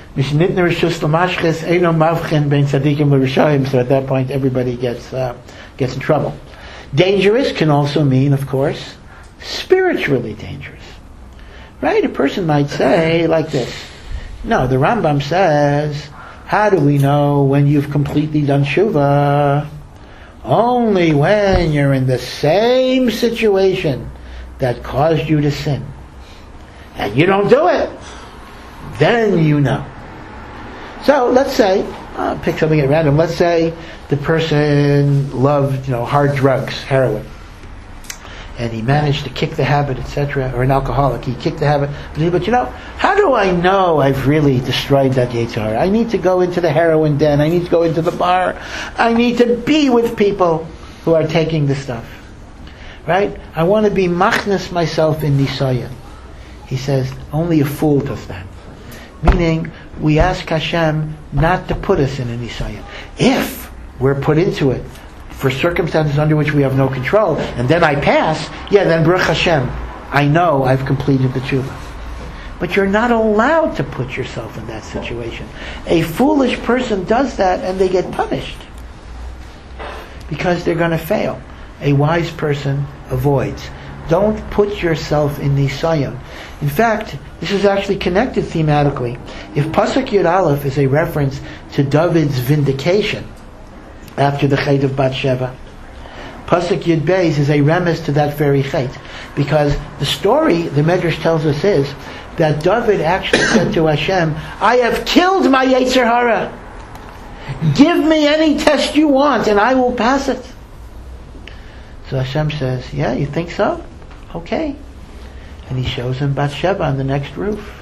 so at that point everybody gets uh, gets in trouble. Dangerous can also mean, of course, spiritually dangerous. Right? A person might say like this. No, the Rambam says, how do we know when you've completely done tshuva? Only when you're in the same situation that caused you to sin. And you don't do it. Then you know. So, let's say, I'll pick something at random. Let's say the person loved, you know, hard drugs, heroin. And he managed to kick the habit, et cetera, or an alcoholic, he kicked the habit. But, he, but you know, how do I know I've really destroyed that Yetzer Hara? I need to go into the heroin den, I need to go into the bar, I need to be with people who are taking the stuff. Right? I want to be machnas myself in Nisayan. He says, only a fool does that. Meaning, we ask Hashem not to put us in a Nisayan. If we're put into it for circumstances under which we have no control, and then I pass, yeah, then Baruch Hashem, I know I've completed the tshuva. But you're not allowed to put yourself in that situation. A foolish person does that and they get punished because they're going to fail. A wise person avoids. Don't put yourself in Nisayim. In fact, this is actually connected thematically. If Pasuk Yud Aleph is a reference to David's vindication after the Chet of Bathsheba, Pasuk Yud Beis is a remiss to that very Chet. Because the story, the Medrash tells us, is that David actually said to Hashem, I have killed my Yetzer Hara. Give me any test you want and I will pass it. So Hashem says, yeah, you think so? Okay. And he shows him Bathsheba on the next roof.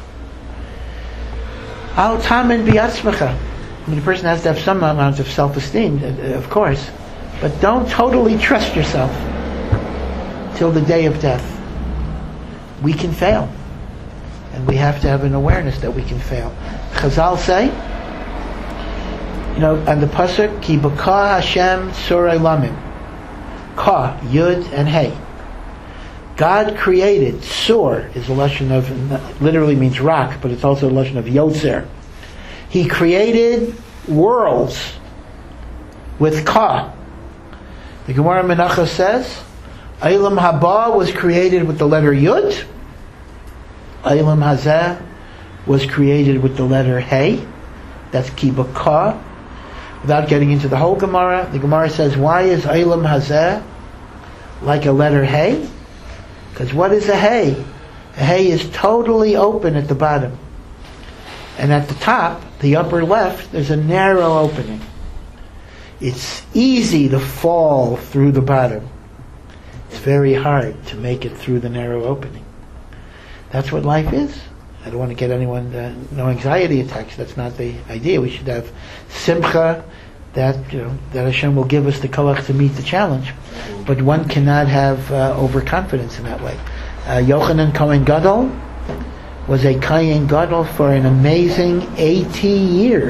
Al tamen biatzmacha. I mean, the person has to have some amount of self-esteem, of course, but don't totally trust yourself till the day of death. We can fail. And we have to have an awareness that we can fail. Chazal say, you know, and the pasuk, Ki b'ka Hashem surei lamim. Ka, Yud, and Hey. God created, sur is a lashon of, literally means rock, but it's also a lashon of yotzer. He created worlds with Ka. The Gemara Menachos says, Eilam Haba was created with the letter Yud. Eilam Hazeh was created with the letter Hey. That's Ki b'ka. Without getting into the whole Gemara, the Gemara says, why is Eilam Hazeh like a letter Hey? Because what is a Hey? A Hey is totally open at the bottom. And at the top, the upper left, there's a narrow opening. It's easy to fall through the bottom. It's very hard to make it through the narrow opening. That's what life is. I don't want to get anyone, uh, no anxiety attacks. That's not the idea. We should have simcha, that, you know, that Hashem will give us the koach to meet the challenge. But one cannot have uh, overconfidence in that way. Uh, Yochanan Kohen Gadol was a Kohen Gadol for an amazing eighty years.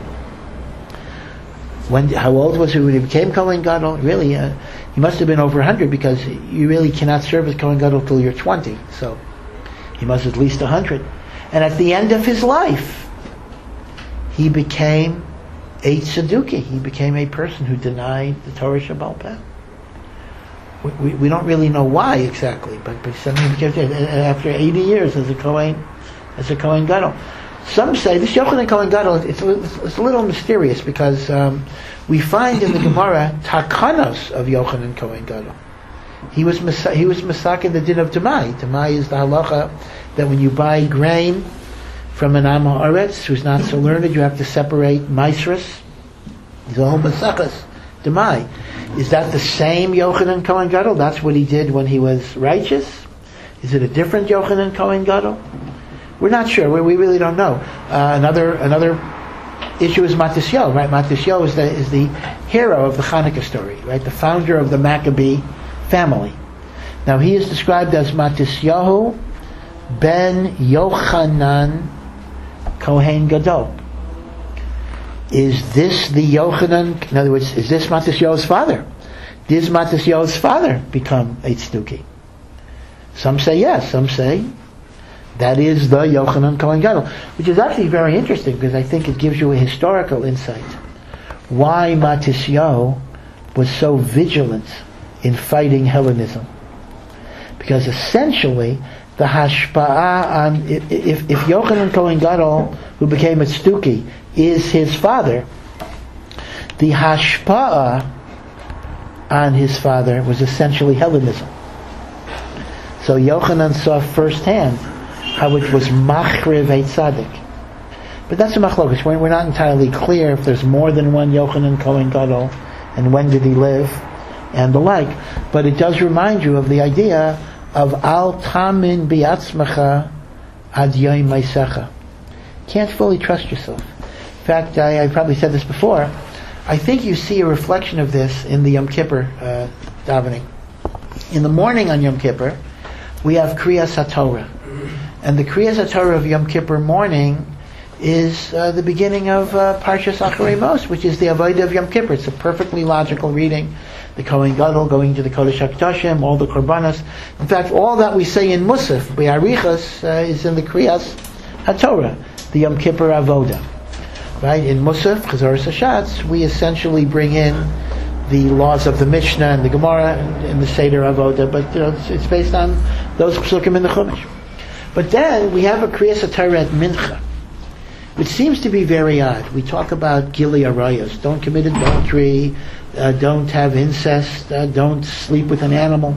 When, how old was he when he became Kohen Gadol? Really, uh, he must have been over one hundred, because you really cannot serve as Kohen Gadol till you're twenty. So he must at least one hundred. And at the end of his life, he became a Tzeduki. He became a person who denied the Torah Shebaal Peh. We, we, we don't really know why exactly, but, but suddenly he became, after eighty years as a Kohen, as a Kohen Gadol. Some say this Yochanan Kohen Gadol, it's, it's, it's a little mysterious, because um, we find in the Gemara takanos of Yochanan Kohen Gadol. He was he was masak in the din of Demai. Demai is the halacha that when you buy grain from an Am Haaretz who's not so learned, you have to separate maisrus. He's a whole masakas Demai. Is that the same Yochanan Kohen Gadol? That's what he did when he was righteous? Is it a different Yochanan Kohen Gadol? We're not sure. We, we really don't know. Uh, another another issue is Matisyahu, right? Matisyahu is the is the hero of the Hanukkah story, right? The founder of the Maccabee family. Now he is described as Matisyahu ben Yochanan Kohen Gadol. Is this the Yochanan? In other words, is this Matisyahu's father? Did Matisyahu's father become a Tzduki? Some say yes. Some say that is the Yochanan Kohen Gadol, which is actually very interesting, because I think it gives you a historical insight why Matisyahu was so vigilant in fighting Hellenism. Because essentially, the hashpa'ah on, if, if, if Yochanan Kohen Gadol, who became a Tzduki, is his father, the hashpa'ah on his father was essentially Hellenism. So Yochanan saw firsthand how it was machriv a tzaddik. But that's a machlokas. We're not entirely clear if there's more than one Yochanan Kohen Gadol, and when did he live, and the like. But it does remind you of the idea of al tamin biatzmacha ad yoim meisecha. Can't fully trust yourself. In fact, I, I probably said this before. I think you see a reflection of this in the Yom Kippur uh, davening. In the morning on Yom Kippur, we have Kriyas HaTorah. And the Kriyas HaTorah of Yom Kippur morning is uh, the beginning of uh, Parshas Acharei Mos, which is the Avodah of Yom Kippur. It's a perfectly logical reading. The Kohen Gadol going to the Kodesh HaKadoshim, all the Korbanos. In fact, all that we say in Musaf, Be'arichas, uh, is in the Kriyas HaTorah, the Yom Kippur Avodah. Right? In Musaf, Chazoros HaShatz, we essentially bring in the laws of the Mishnah and the Gemara and the Seder Avoda, but you know, it's, it's based on those psukim in the Chumash. But then we have a Kriyas HaTorah at Mincha, which seems to be very odd. We talk about Gili Arayos, don't commit adultery, uh, don't have incest, uh, don't sleep with an animal.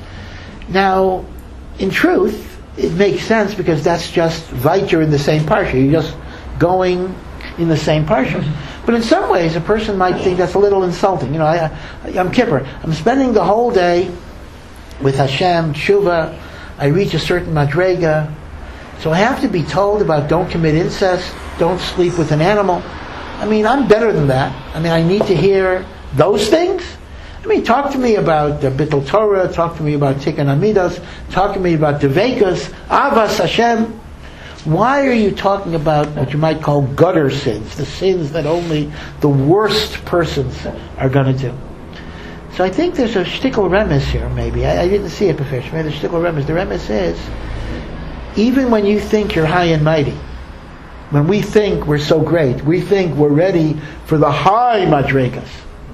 Now, in truth, it makes sense because that's just Vayter in the same parsha. You're just going in the same parsha. But in some ways, a person might think that's a little insulting. You know, I, I, Yom Kippur, I'm spending the whole day with Hashem, Tshuva, I reach a certain madrega, so I have to be told about don't commit incest, don't sleep with an animal. I mean, I'm better than that. I mean, I need to hear those things. I mean, talk to me about the Bittul Torah, talk to me about Tikkun Amidos, talk to me about Devekas, Avas Hashem. Why are you talking about what you might call gutter sins, the sins that only the worst persons are going to do? So I think there's a shtickle remes here, maybe. I, I didn't see it before. Maybe the shtickle remes. The remes is, even when you think you're high and mighty, when we think we're so great, we think we're ready for the high madregas,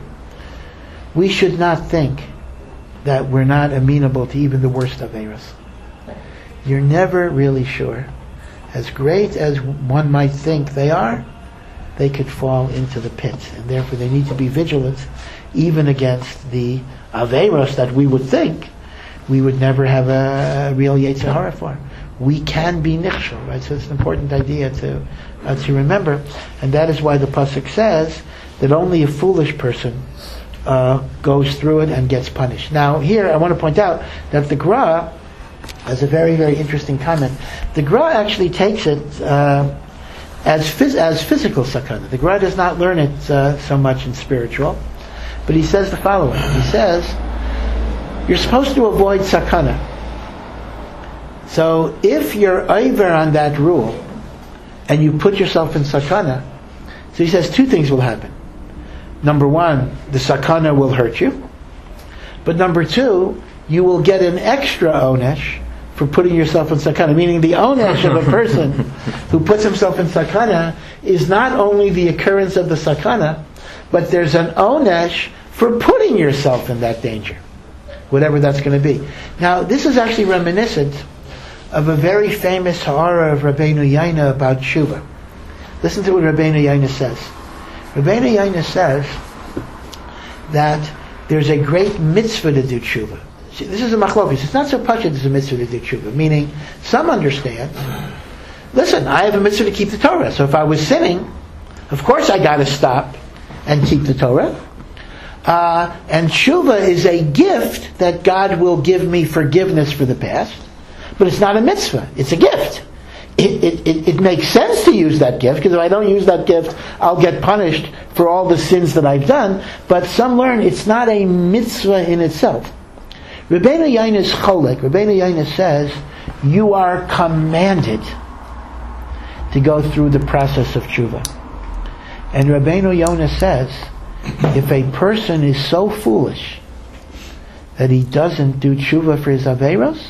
we should not think that we're not amenable to even the worst averos. You're never really sure. As great as one might think they are, they could fall into the pit, and therefore they need to be vigilant even against the averos that we would think we would never have a, a real Yetzer Hara for. We can be nichshel, right? So it's an important idea to uh, to remember, and that is why the pasuk says that only a foolish person uh, goes through it and gets punished. Now, here I want to point out that the Gra has a very, very interesting comment. The Gra actually takes it uh, as phys- as physical sakana. The Gra does not learn it uh, so much in spiritual, but he says the following. He says, you're supposed to avoid sakana. So if you're over on that rule and you put yourself in sakana, so he says two things will happen. Number one, the sakana will hurt you. But number two, you will get an extra onesh for putting yourself in sakana. Meaning the onesh of a person who puts himself in sakana is not only the occurrence of the sakana, but there's an onesh for putting yourself in that danger, whatever that's going to be. Now, this is actually reminiscent of a very famous ha'ara of Rabbeinu Yaina about tshuva. Listen to what Rabbeinu Yaina says. Rabbeinu Yaina says that there's a great mitzvah to do tshuva. See, this is a machlokes. It's not so pashut as a mitzvah to do tshuva. Meaning, some understand, listen, I have a mitzvah to keep the Torah. So if I was sinning, of course I got to stop and keep the Torah. Uh, and tshuva is a gift that God will give me forgiveness for the past. But it's not a mitzvah. It's a gift. It, it, it, it makes sense to use that gift, because if I don't use that gift, I'll get punished for all the sins that I've done. But some learn it's not a mitzvah in itself. Rabbeinu Yaina's cholek, Rabbeinu Yaina says, you are commanded to go through the process of tshuva. And Rabbeinu Yaina says, if a person is so foolish that he doesn't do tshuva for his averos,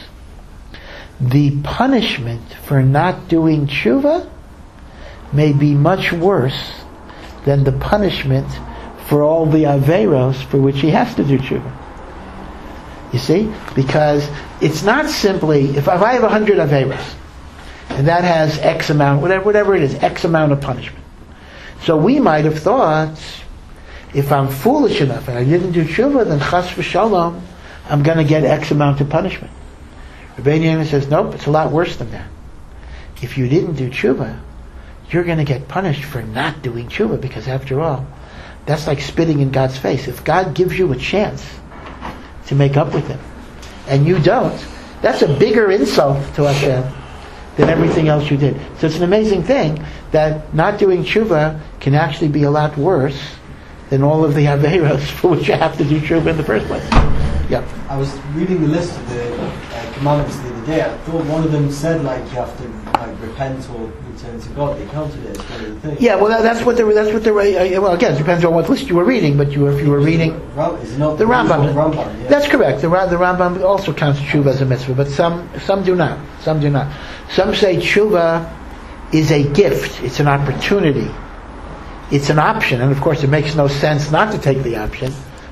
the punishment for not doing tshuva may be much worse than the punishment for all the averos for which he has to do tshuva. You see? Because it's not simply, if, if I have a hundred averos, and that has X amount, whatever, whatever it is, X amount of punishment. So we might have thought, if I'm foolish enough and I didn't do tshuva, then chas v'shalom, I'm going to get X amount of punishment. Rabbeinu Yaina says, nope, it's a lot worse than that. If you didn't do tshuva, you're going to get punished for not doing tshuva, because after all, that's like spitting in God's face. If God gives you a chance to make up with Him, and you don't, that's a bigger insult to Hashem than everything else you did. So it's an amazing thing that not doing tshuva can actually be a lot worse than all of the averos for which you have to do tshuva in the first place. Yeah. I was reading the list of the uh, commandments the other day. I thought one of them said like you have to like repent or return to God. They counted it as one of the things. Yeah, well, that, that's what the that's what the uh, well again it depends on what list you were reading, but you were, if you were reading Is it not the Rambam. Rambam yeah. That's correct. The the Rambam also counts tshuva as a mitzvah, but some some do not. Some do not. Some say tshuva is a gift. It's an opportunity. It's an option, and of course it makes no sense not to take the option.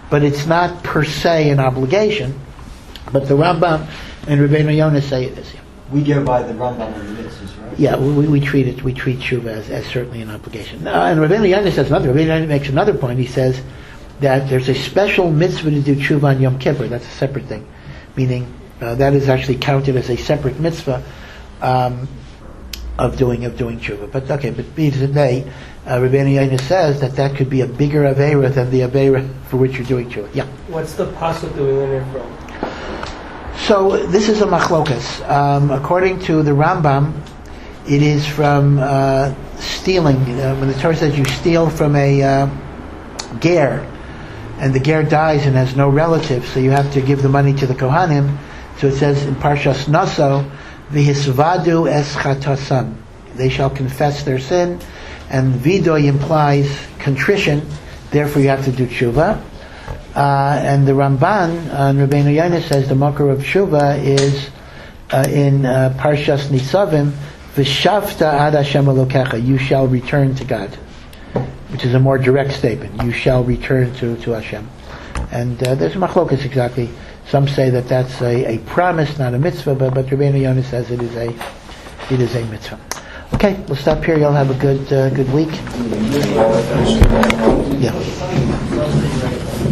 but it's not per se an obligation. But the Rambam and Rabbeinu Yonah say it is. Yeah, We go by the Rambam and the mitzvahs, right? yeah we, we treat it, we treat tshuva as, as certainly an obligation. Uh, and Rabbeinu Yonah says another. Rabbeinu Yonah makes another point. He says that there's a special mitzvah to do tshuva on Yom Kippur. That's a separate thing, meaning uh, that is actually counted as a separate mitzvah um, of doing of doing tshuva. But okay, but be it as it may, uh, Rabbeinu Yonah says that that could be a bigger avera than the avera for which you're doing tshuva. Yeah. What's the pasuk that we learn it from? So this is a machlokas. Um, according to the Rambam, it is from uh, stealing. Uh, when the Torah says you steal from a uh, ger, and the ger dies and has no relatives, so you have to give the money to the Kohanim. So it says in Parshas Naso, v'hisvadu es chatasam. They shall confess their sin, and vidoy implies contrition. Therefore, you have to do tshuva. Uh, and the Ramban on uh, Rabbeinu Yonah says the makor of tshuva is uh, in uh, Parshas Nisavim, v'shavta ad Hashem Elokecha. You shall return to God, which is a more direct statement. You shall return to, to Hashem. And uh, there's machlokas exactly. Some say that that's a, a promise, not a mitzvah, but, but Rabbeinu Yonah says it is a it is a mitzvah. Okay, we'll stop here. Y'all have a good uh, good week. Yeah.